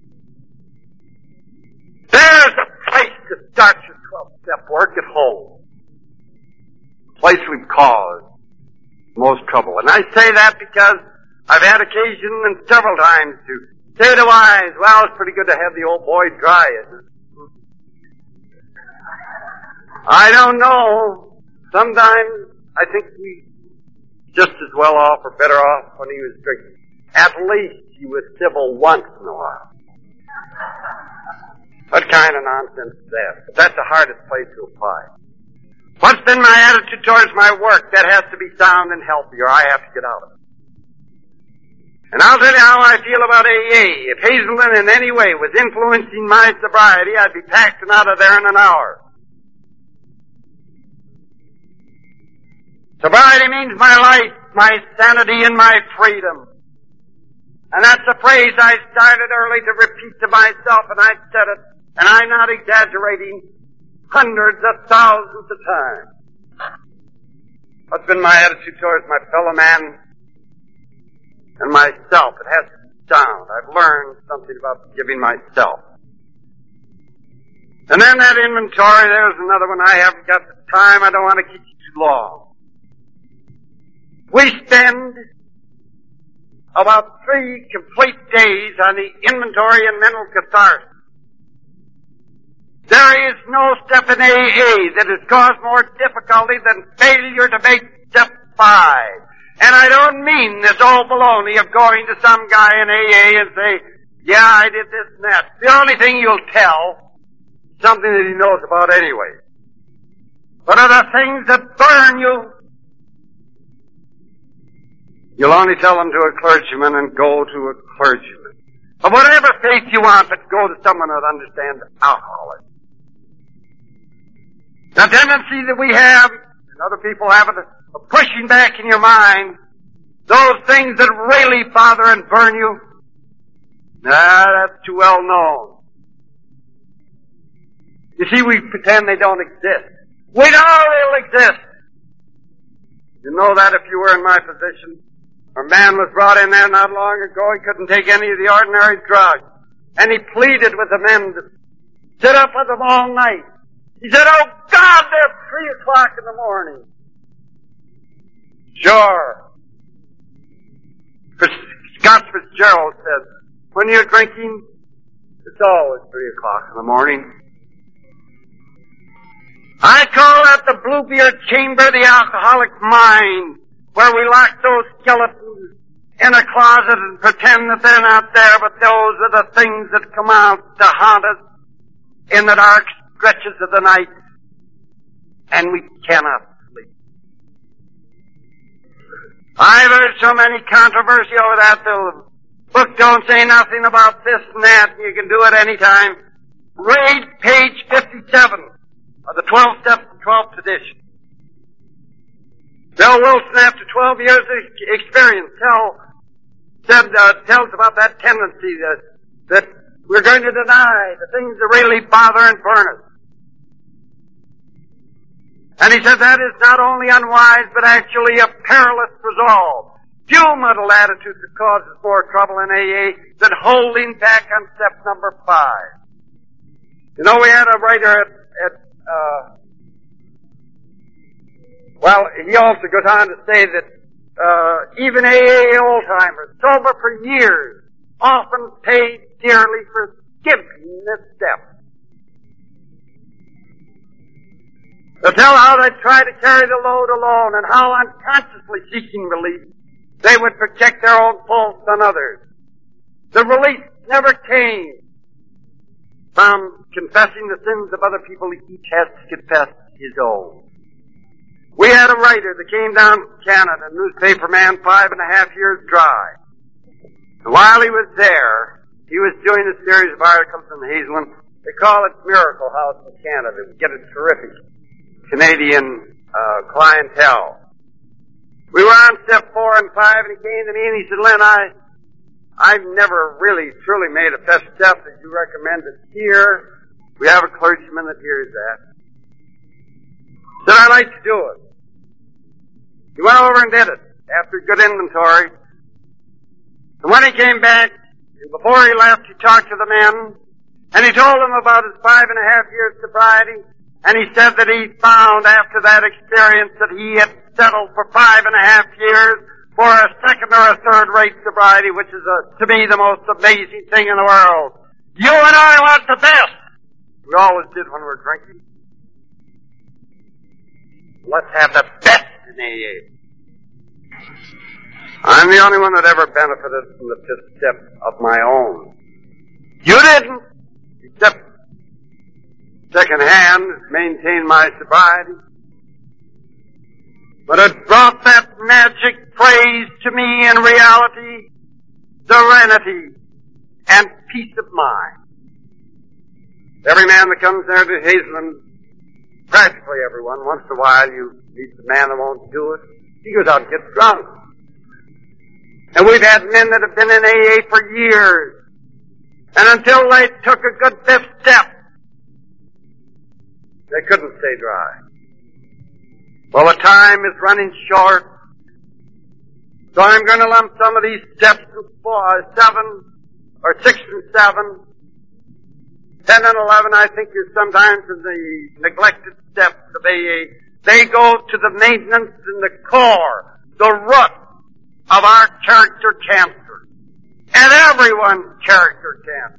There's a place to start your twelve-step work at home. The place we've caused most trouble. And I say that because I've had occasion and several times to say to wives, well, it's pretty good to have the old boy dry, isn't it? I don't know. Sometimes I think he's just as well off or better off when he was drinking. At least he was civil once in a while. What kind of nonsense is that? But that's the hardest place to apply. What's been my attitude towards my work? That has to be sound and healthy, or I have to get out of it. And I'll tell you how I feel about A A. If Hazelden in any way was influencing my sobriety, I'd be packed and out of there in an hour. Sobriety means my life, my sanity, and my freedom. And that's a phrase I started early to repeat to myself, and I've said it, and I'm not exaggerating, hundreds of thousands of times. What's been my attitude towards my fellow man and myself? It has to be sound. I've learned something about forgiving myself. And then that inventory, there's another one. I haven't got the time. I don't want to keep you too long. We spend about three complete days on the inventory and mental catharsis. There is no step in A A that has caused more difficulty than failure to make step five. And I don't mean this old baloney of going to some guy in A A and say, yeah, I did this and that. The only thing you'll tell is something that he knows about anyway. But are the things that burn you? You'll only tell them to a clergyman and go to a clergyman. Of whatever faith you want, but go to someone that understands alcoholism. The tendency that we have, and other people have it, of pushing back in your mind those things that really bother and burn you. Nah, that's too well known. You see, we pretend they don't exist. We know they'll exist. You know that if you were in my position. A man was brought in there not long ago. He couldn't take any of the ordinary drugs. And he pleaded with the men to sit up with them all night. He said, oh God, they're three o'clock in the morning. Sure. Scott Fitzgerald says, when you're drinking, it's always three o'clock in the morning. I call that the Bluebeard chamber, the alcoholic mind, where we lock those skeletons in a closet and pretend that they're not there, but those are the things that come out to haunt us in the dark stretches of the night, and we cannot sleep. I've heard so many controversy over that. The book don't say nothing about this and that. You can do it any time. Read page fifty-seven of the twelve Steps of twelfth Edition. Bill Wilson, after twelve years of experience, tell, said, uh, tells about that tendency that, that we're going to deny the things that really bother and burn us. And he said that is not only unwise, but actually a perilous resolve. Few muddled attitudes that causes more trouble in A A than holding back on step number five. You know, we had a writer at, at uh, well, he also goes on to say that uh, even A A old-timers, sober for years, often paid dearly for skipping this step. They'll tell how they try to carry the load alone and how unconsciously seeking relief, they would project their own faults on others. The relief never came from confessing the sins of other people. Each has to confess his own. We had a writer that came down from Canada, a newspaper man, five and a half years dry. And while he was there, he was doing a series of articles in Hazelland. They call it Miracle House in Canada. We get a terrific Canadian uh, clientele. We were on step four and five, and he came to me and he said, Len, I, I've never really truly made a best step that you recommended here. We have a clergyman that hears that. Said, I'd like to do it. He went over and did it after a good inventory. And when he came back, and before he left, he talked to the men, and he told them about his five and a half years sobriety. And he said that he found after that experience that he had settled for five and a half years for a second or a third rate sobriety, which is a, to me the most amazing thing in the world. You and I want the best. We always did when we were drinking. Let's have the best in A A. I'm the only one that ever benefited from the fifth step of my own. You didn't, except second hand, maintain my sobriety. But it brought that magic phrase to me in reality, serenity and peace of mind. Every man that comes there to Hazelland, practically everyone, once in a while you meet the man that won't do it. He goes out and gets drunk. And we've had men that have been in A A for years. And until they took a good fifth step, they couldn't stay dry. Well, the time is running short. So I'm going to lump some of these steps to four, seven, or six and seven. Ten and eleven, I think, is sometimes in the neglected steps of A A. They go to the maintenance and the core, the root of our character cancer. And everyone's character cancer.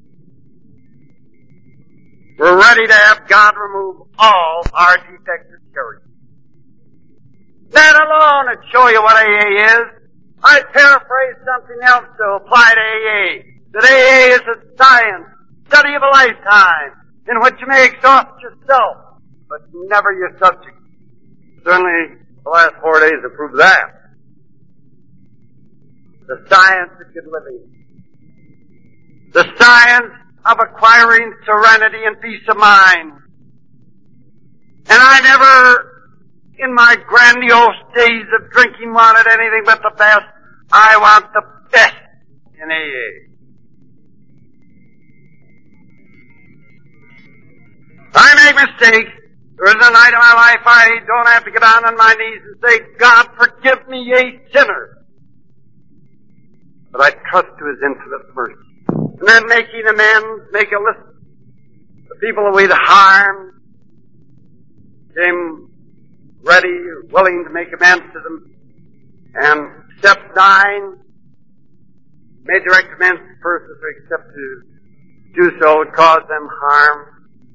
We're ready to have God remove all our defective character. That alone would show you what A A is. I paraphrase something else to apply to A A. That A A is a science, study of a lifetime, in which you may exhaust yourself, but never your subject. Certainly, the last four days have proved that. The science of good living. The science of acquiring serenity and peace of mind. And I never, in my grandiose days of drinking, wanted anything but the best. I want the best in A A. I make mistakes. There isn't a night of my life I don't have to get down on my knees and say, God, forgive me, a sinner. But I trust to His infinite mercy. And then making amends, make a list of the people that we'd harmed, came ready, willing to make amends to them. And step nine, made direct amends to persons who accept to do so would cause them harm.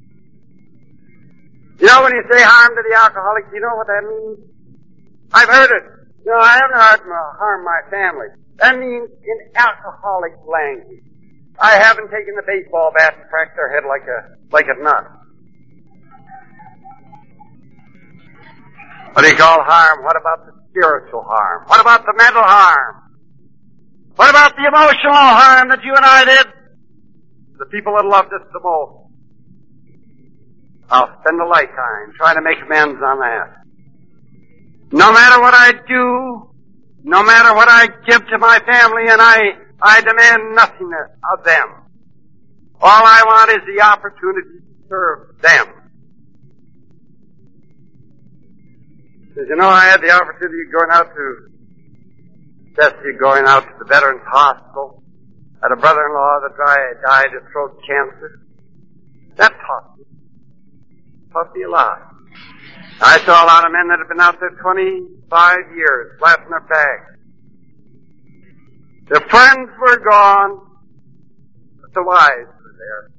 You know, when you say harm to the alcoholic, you know what that means? I've heard it. You know, I haven't heard harm my family. That means in alcoholic language. I haven't taken the baseball bat and cracked their head like a, like a nut. What do you call harm? What about the spiritual harm? What about the mental harm? What about the emotional harm that you and I did? The people that loved us the most. I'll spend a lifetime trying to make amends on that. No matter what I do, no matter what I give to my family, and I, I demand nothing of them. All I want is the opportunity to serve them. Because you know, I had the opportunity of going out to, especially going out to the Veterans Hospital. I had a brother-in-law that died of throat cancer. That taught me. Taught me a lot. I saw a lot of men that have been out there twenty-five years, flat in their backs. Their friends were gone, but the wives were there.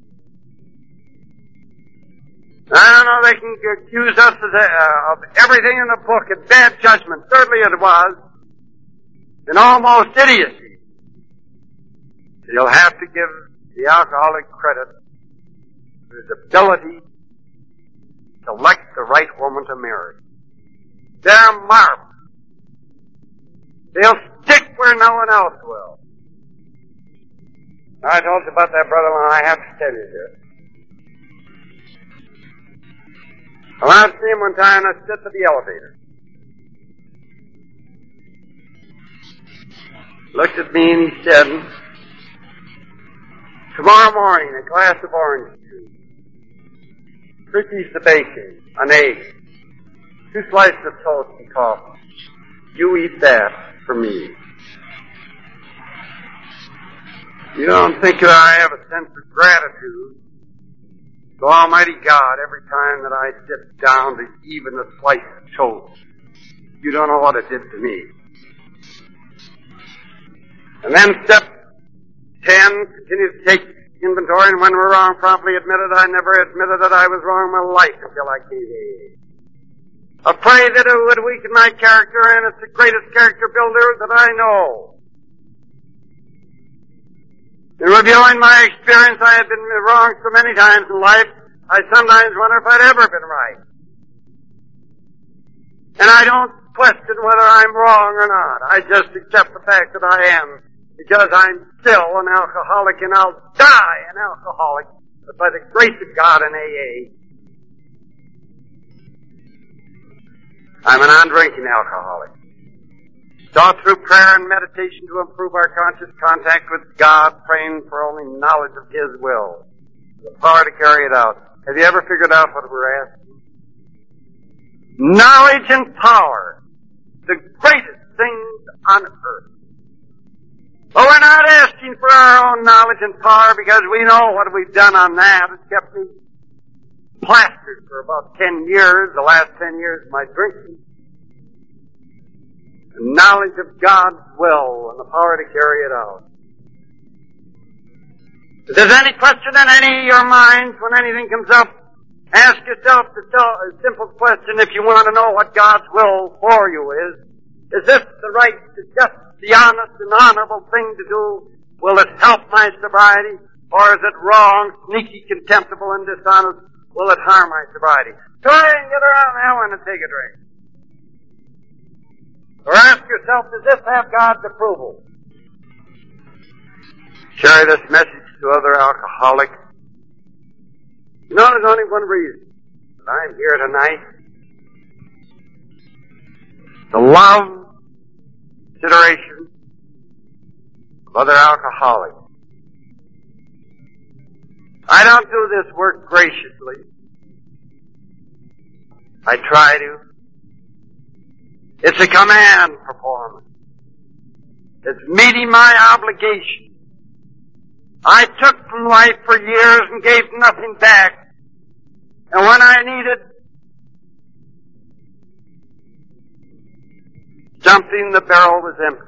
I don't know, they can accuse us of, the, uh, of everything in the book and bad judgment. Certainly it was. And almost idiocy. You'll have to give the alcoholic credit for his ability to select the right woman to marry. They're marvelous. They'll stick where no one else will. Now, I told you about that brother-in-law. I have to tell you this. I went out to see him one time, and I stood at the elevator. Looked at me and he said, tomorrow morning, a glass of orange juice, three pieces of bacon, an egg, two slices of toast and coffee. You eat that for me. You don't think that I have a sense of gratitude to Almighty God every time that I sit down to even a slice of toast. You don't know what it did to me. And then step ten, continue to take inventory, and when we're wrong, promptly admit it. I never admitted that I was wrong in my life until I came here. Afraid that it would weaken my character, and it's the greatest character builder that I know. In reviewing my experience, I have been wrong so many times in life, I sometimes wonder if I'd ever been right. And I don't question whether I'm wrong or not. I just accept the fact that I am, because I'm still an alcoholic, and I'll die an alcoholic, but by the grace of God in A A. I'm a non-drinking alcoholic. Sought through prayer and meditation to improve our conscious contact with God, praying for only knowledge of His will, the power to carry it out. Have you ever figured out what we're asking? Knowledge and power, the greatest things on earth. But we're not asking for our own knowledge and power, because we know what we've done on that. It's kept me plastered for about ten years, the last ten years of my drinking. The knowledge of God's will and the power to carry it out. If there's any question in any of your minds when anything comes up, ask yourself the simple question, if you want to know what God's will for you is. Is this the right, the just, the honest and honorable thing to do? Will it help my sobriety? Or is it wrong, sneaky, contemptible, and dishonest? Will it harm my sobriety? Try and get around that one and take a drink. Or ask yourself, does this have God's approval? Carry this message to other alcoholics. You know, there's only one reason that I'm here tonight. The love, consideration of other alcoholics. I don't do this work graciously. I try to. It's a command performance. It's meeting my obligation. I took from life for years and gave nothing back. And when I needed something, the barrel was empty.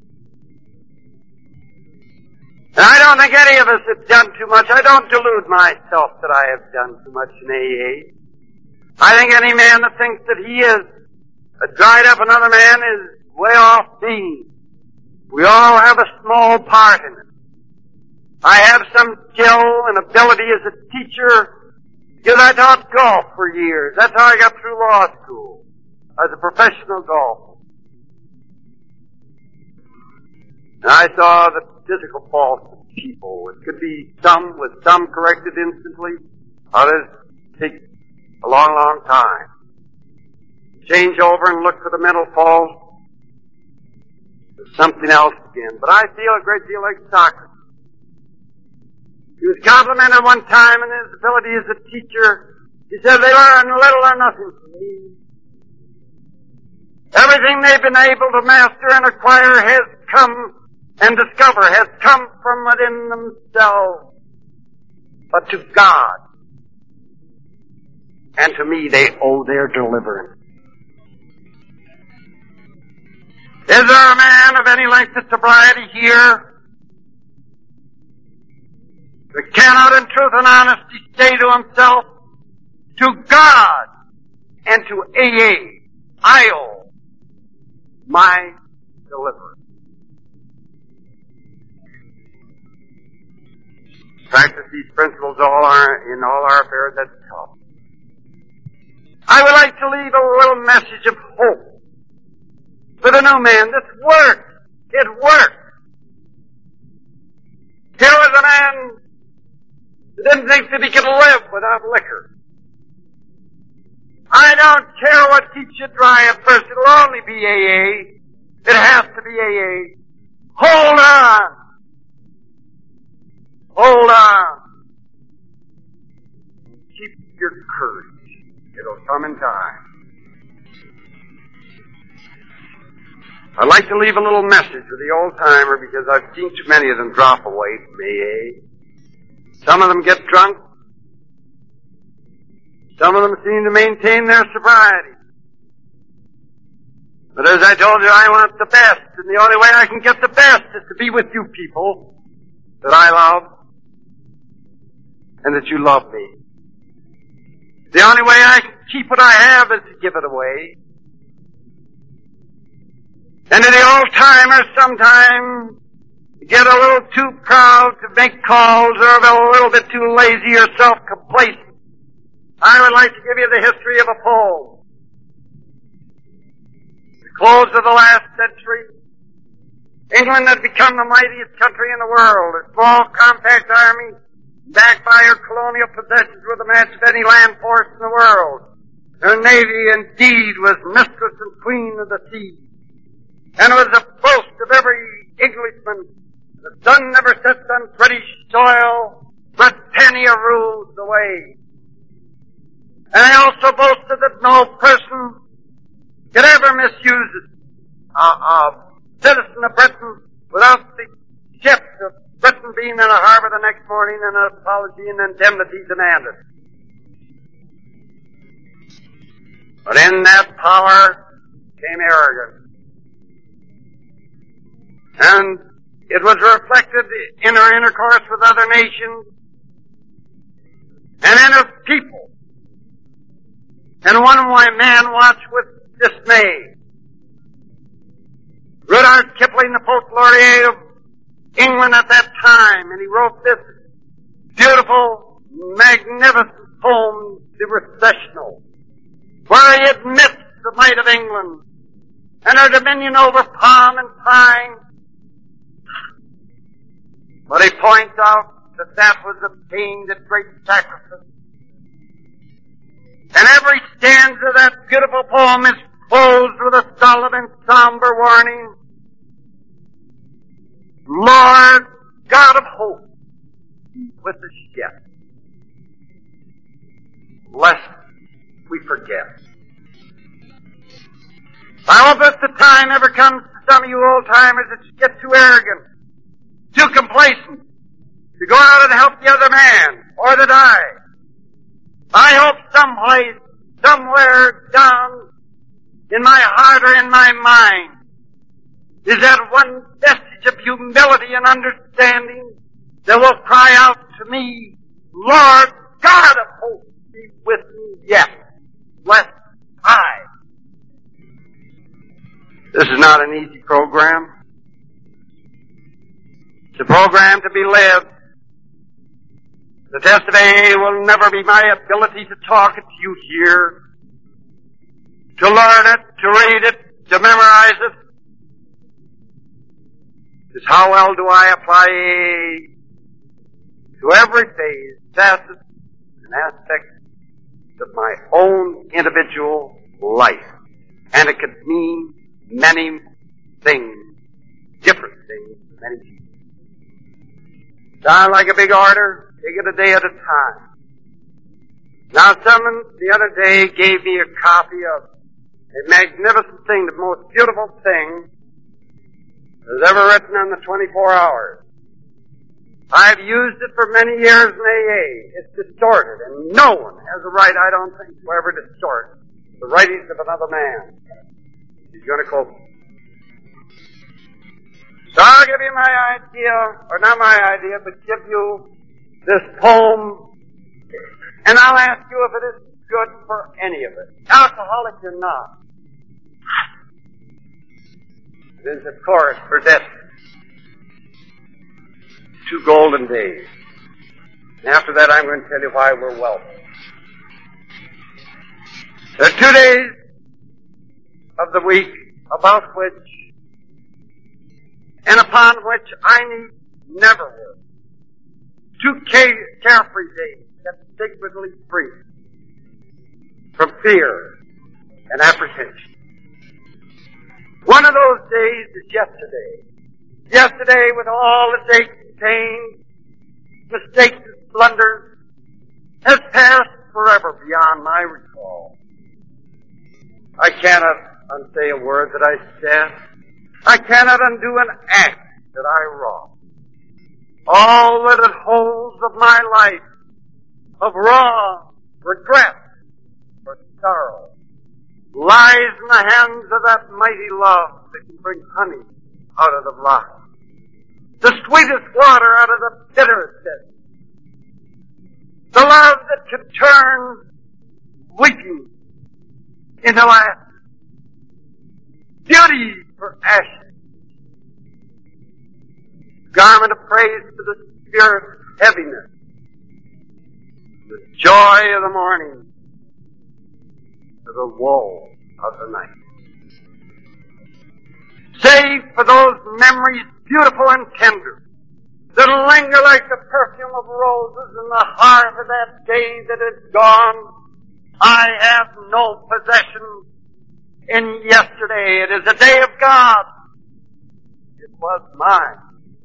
And I don't think any of us have done too much. I don't delude myself that I have done too much in A A. I think any man that thinks that he is a dried up another man is way off being. We all have a small part in it. I have some skill and ability as a teacher because I taught golf for years. That's how I got through law school, as a professional golfer. And I saw the physical faults of people. It could be some with some corrected instantly, others take a long, long time. Change over and look for the mental fault. There's something else again. But I feel a great deal like Socrates. He was complimented one time on his ability as a teacher. He said, they learn little or nothing from me. Everything they've been able to master and acquire has come and discover has come from within themselves. But to God and to me they owe their deliverance. Is there a man of any length of sobriety here that cannot in truth and honesty say to himself, to God and to A A, I owe my deliverance? Practice these principles all our, in all our affairs, that's tough. I would like to leave a little message of hope for the new man. This works. It works. Here was a man who didn't think that he could live without liquor. I don't care what keeps you dry at first. It'll only be A A. It has to be A A. Hold on. Hold on. Keep your courage. It'll come in time. I'd like to leave a little message with the old-timer because I've seen too many of them drop away from A A. Some of them get drunk. Some of them seem to maintain their sobriety. But as I told you, I want the best, and the only way I can get the best is to be with you people that I love and that you love me. The only way I can keep what I have is to give it away. And to the old-timers, sometimes you get a little too proud to make calls or a little bit too lazy or self-complacent. I would like to give you the history of a poem. The close of the last century, England had become the mightiest country in the world. Her small, compact army, backed by her colonial possessions, were the match of any land force in the world. Her navy, indeed, was mistress and queen of the sea. And it was a boast of every Englishman. The sun never sets on British soil, Britannia rules the way. And they also boasted that no person could ever misuse a, a citizen of Britain without the ships of Britain being in a harbor the next morning and an apology and indemnity demanded. But in that power came arrogance. And it was reflected in her intercourse with other nations and in her people. And one man watched with dismay. Rudyard Kipling, the poet laureate of England at that time, and he wrote this beautiful, magnificent poem, The Recessional, where he admits the might of England and her dominion over palm and pine. But he points out that that was obtained at great sacrifice. And every stanza of that beautiful poem is closed with a solemn and somber warning. Lord, God of hope, be with us yet, lest we forget. I hope if the time ever comes to some of you old-timers that you get too arrogant, too complacent, to go out and help the other man, or to die. I hope someplace, somewhere down in my heart or in my mind, is that one vestige of humility and understanding that will cry out to me, Lord God of hope, be with me yet, lest I. This is not an easy program. It's a program to be lived. The test of A A will never be my ability to talk it to you here, to learn it, to read it, to memorize it. is how well do I apply to every phase, facet, and aspect of my own individual life. And it could mean many things, different things to many people. Sound like a big order? Take it a day at a time. Now someone the other day gave me a copy of a magnificent thing, the most beautiful thing that was ever written on the twenty-four hours. I've used it for many years in A A. It's distorted, and no one has a right, I don't think, to ever distort the writings of another man. He's going to quote me. So I'll give you my idea, or not my idea, but give you this poem, and I'll ask you if it is good for any of it, alcoholic or not. It is, of course, for destiny. Two golden days. And after that, I'm going to tell you why we're wealthy. There are two days of the week about which and upon which I need never work. Two carefree days kept sacredly free from fear and apprehension. One of those days is yesterday. Yesterday, with all its aches, pains, mistakes, and blunders, has passed forever beyond my recall. I cannot unsay a word that I said. I cannot undo an act that I wrought. All that it holds of my life, of wrong, regret, or sorrow, lies in the hands of that mighty love that can bring honey out of the rock, the sweetest water out of the bitterest desert, the love that can turn weeping into laughter, beauty for ashes, garment of praise for the spirit's heaviness, the joy of the morning to the woe of the night. Save for those memories beautiful and tender that linger like the perfume of roses in the heart of that day that is gone, I have no possession in yesterday. It is a day of God. It was mine.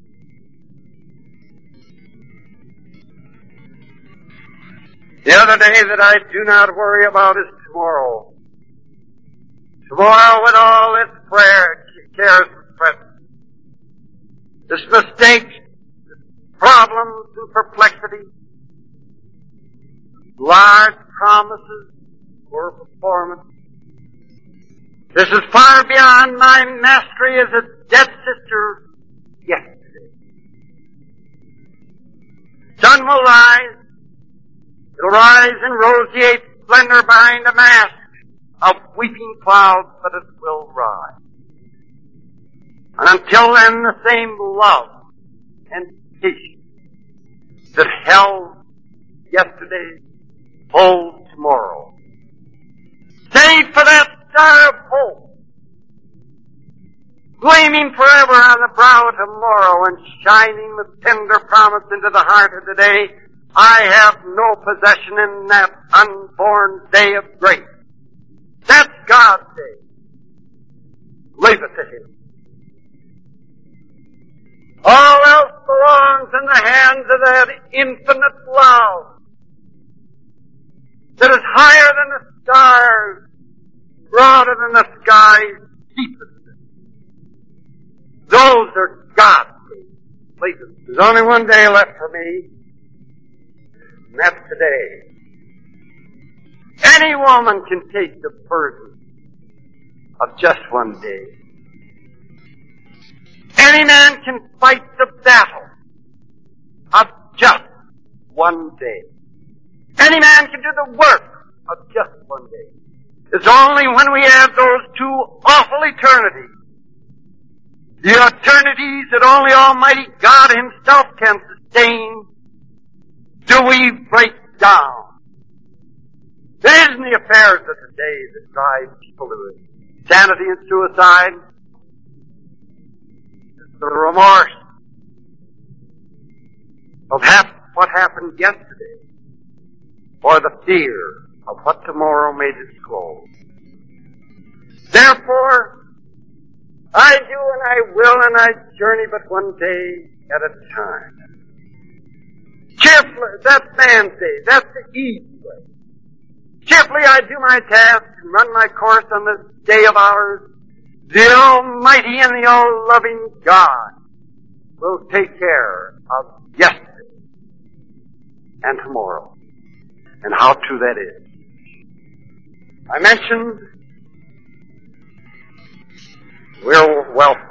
The other day that I do not worry about is tomorrow. Tomorrow with all its prayer, cares and threats, its mistakes, its problems and perplexity, large promises, poor performance. This is far beyond my mastery as a dead sister yesterday. Sun will rise. It'll rise in roseate splendor behind a mask of weeping clouds, but it will rise. And until then, the same love and patience that held yesterday holds tomorrow. Save for that star of hope, gleaming forever on the brow of tomorrow and shining with tender promise into the heart of today. I have no possession in that unborn day of grace. That's God's day. Leave it to Him. All else belongs in the hands of that infinite love that is higher than the stars, broader than the sky's deepest. Those are God's days. Leave it. There's only one day left for me. And that's today. Any woman can take the burden of just one day. Any man can fight the battle of just one day. Any man can do the work of just one day. It's only when we have those two awful eternities, the eternities that only Almighty God Himself can sustain, do we break down. It isn't the affairs of the day that drive people to insanity and suicide. It's the remorse of hap- what happened yesterday, or the fear of what tomorrow may disclose. Therefore, I do and I will and I journey but one day at a time. Cheerfully, that's man's day, that's the easy way. Cheerfully I do my task and run my course on this day of ours. The Almighty and the all-loving God will take care of yesterday and tomorrow, and how true that is. I mentioned we're wealthy.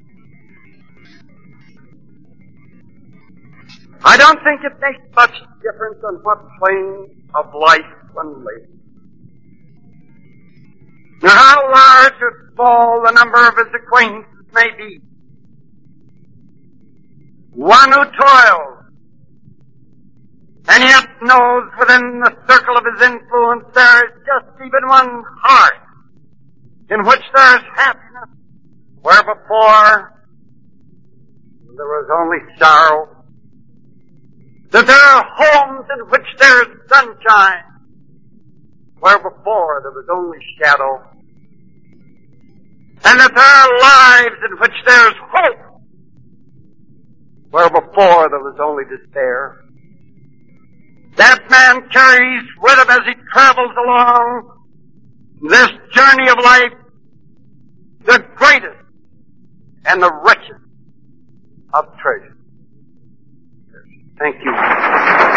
I don't think it makes much difference on what plane of life one lives, nor how large or small the number of his acquaintances may be. One who toils and yet knows within the circle of his influence there is just even one heart in which there is happiness, where before there was only sorrow. That there are homes in which there is sunshine, where before there was only shadow. And that there are lives in which there is hope, where before there was only despair. That man carries with him as he travels along this journey of life the greatest and the richest of treasures. Thank you.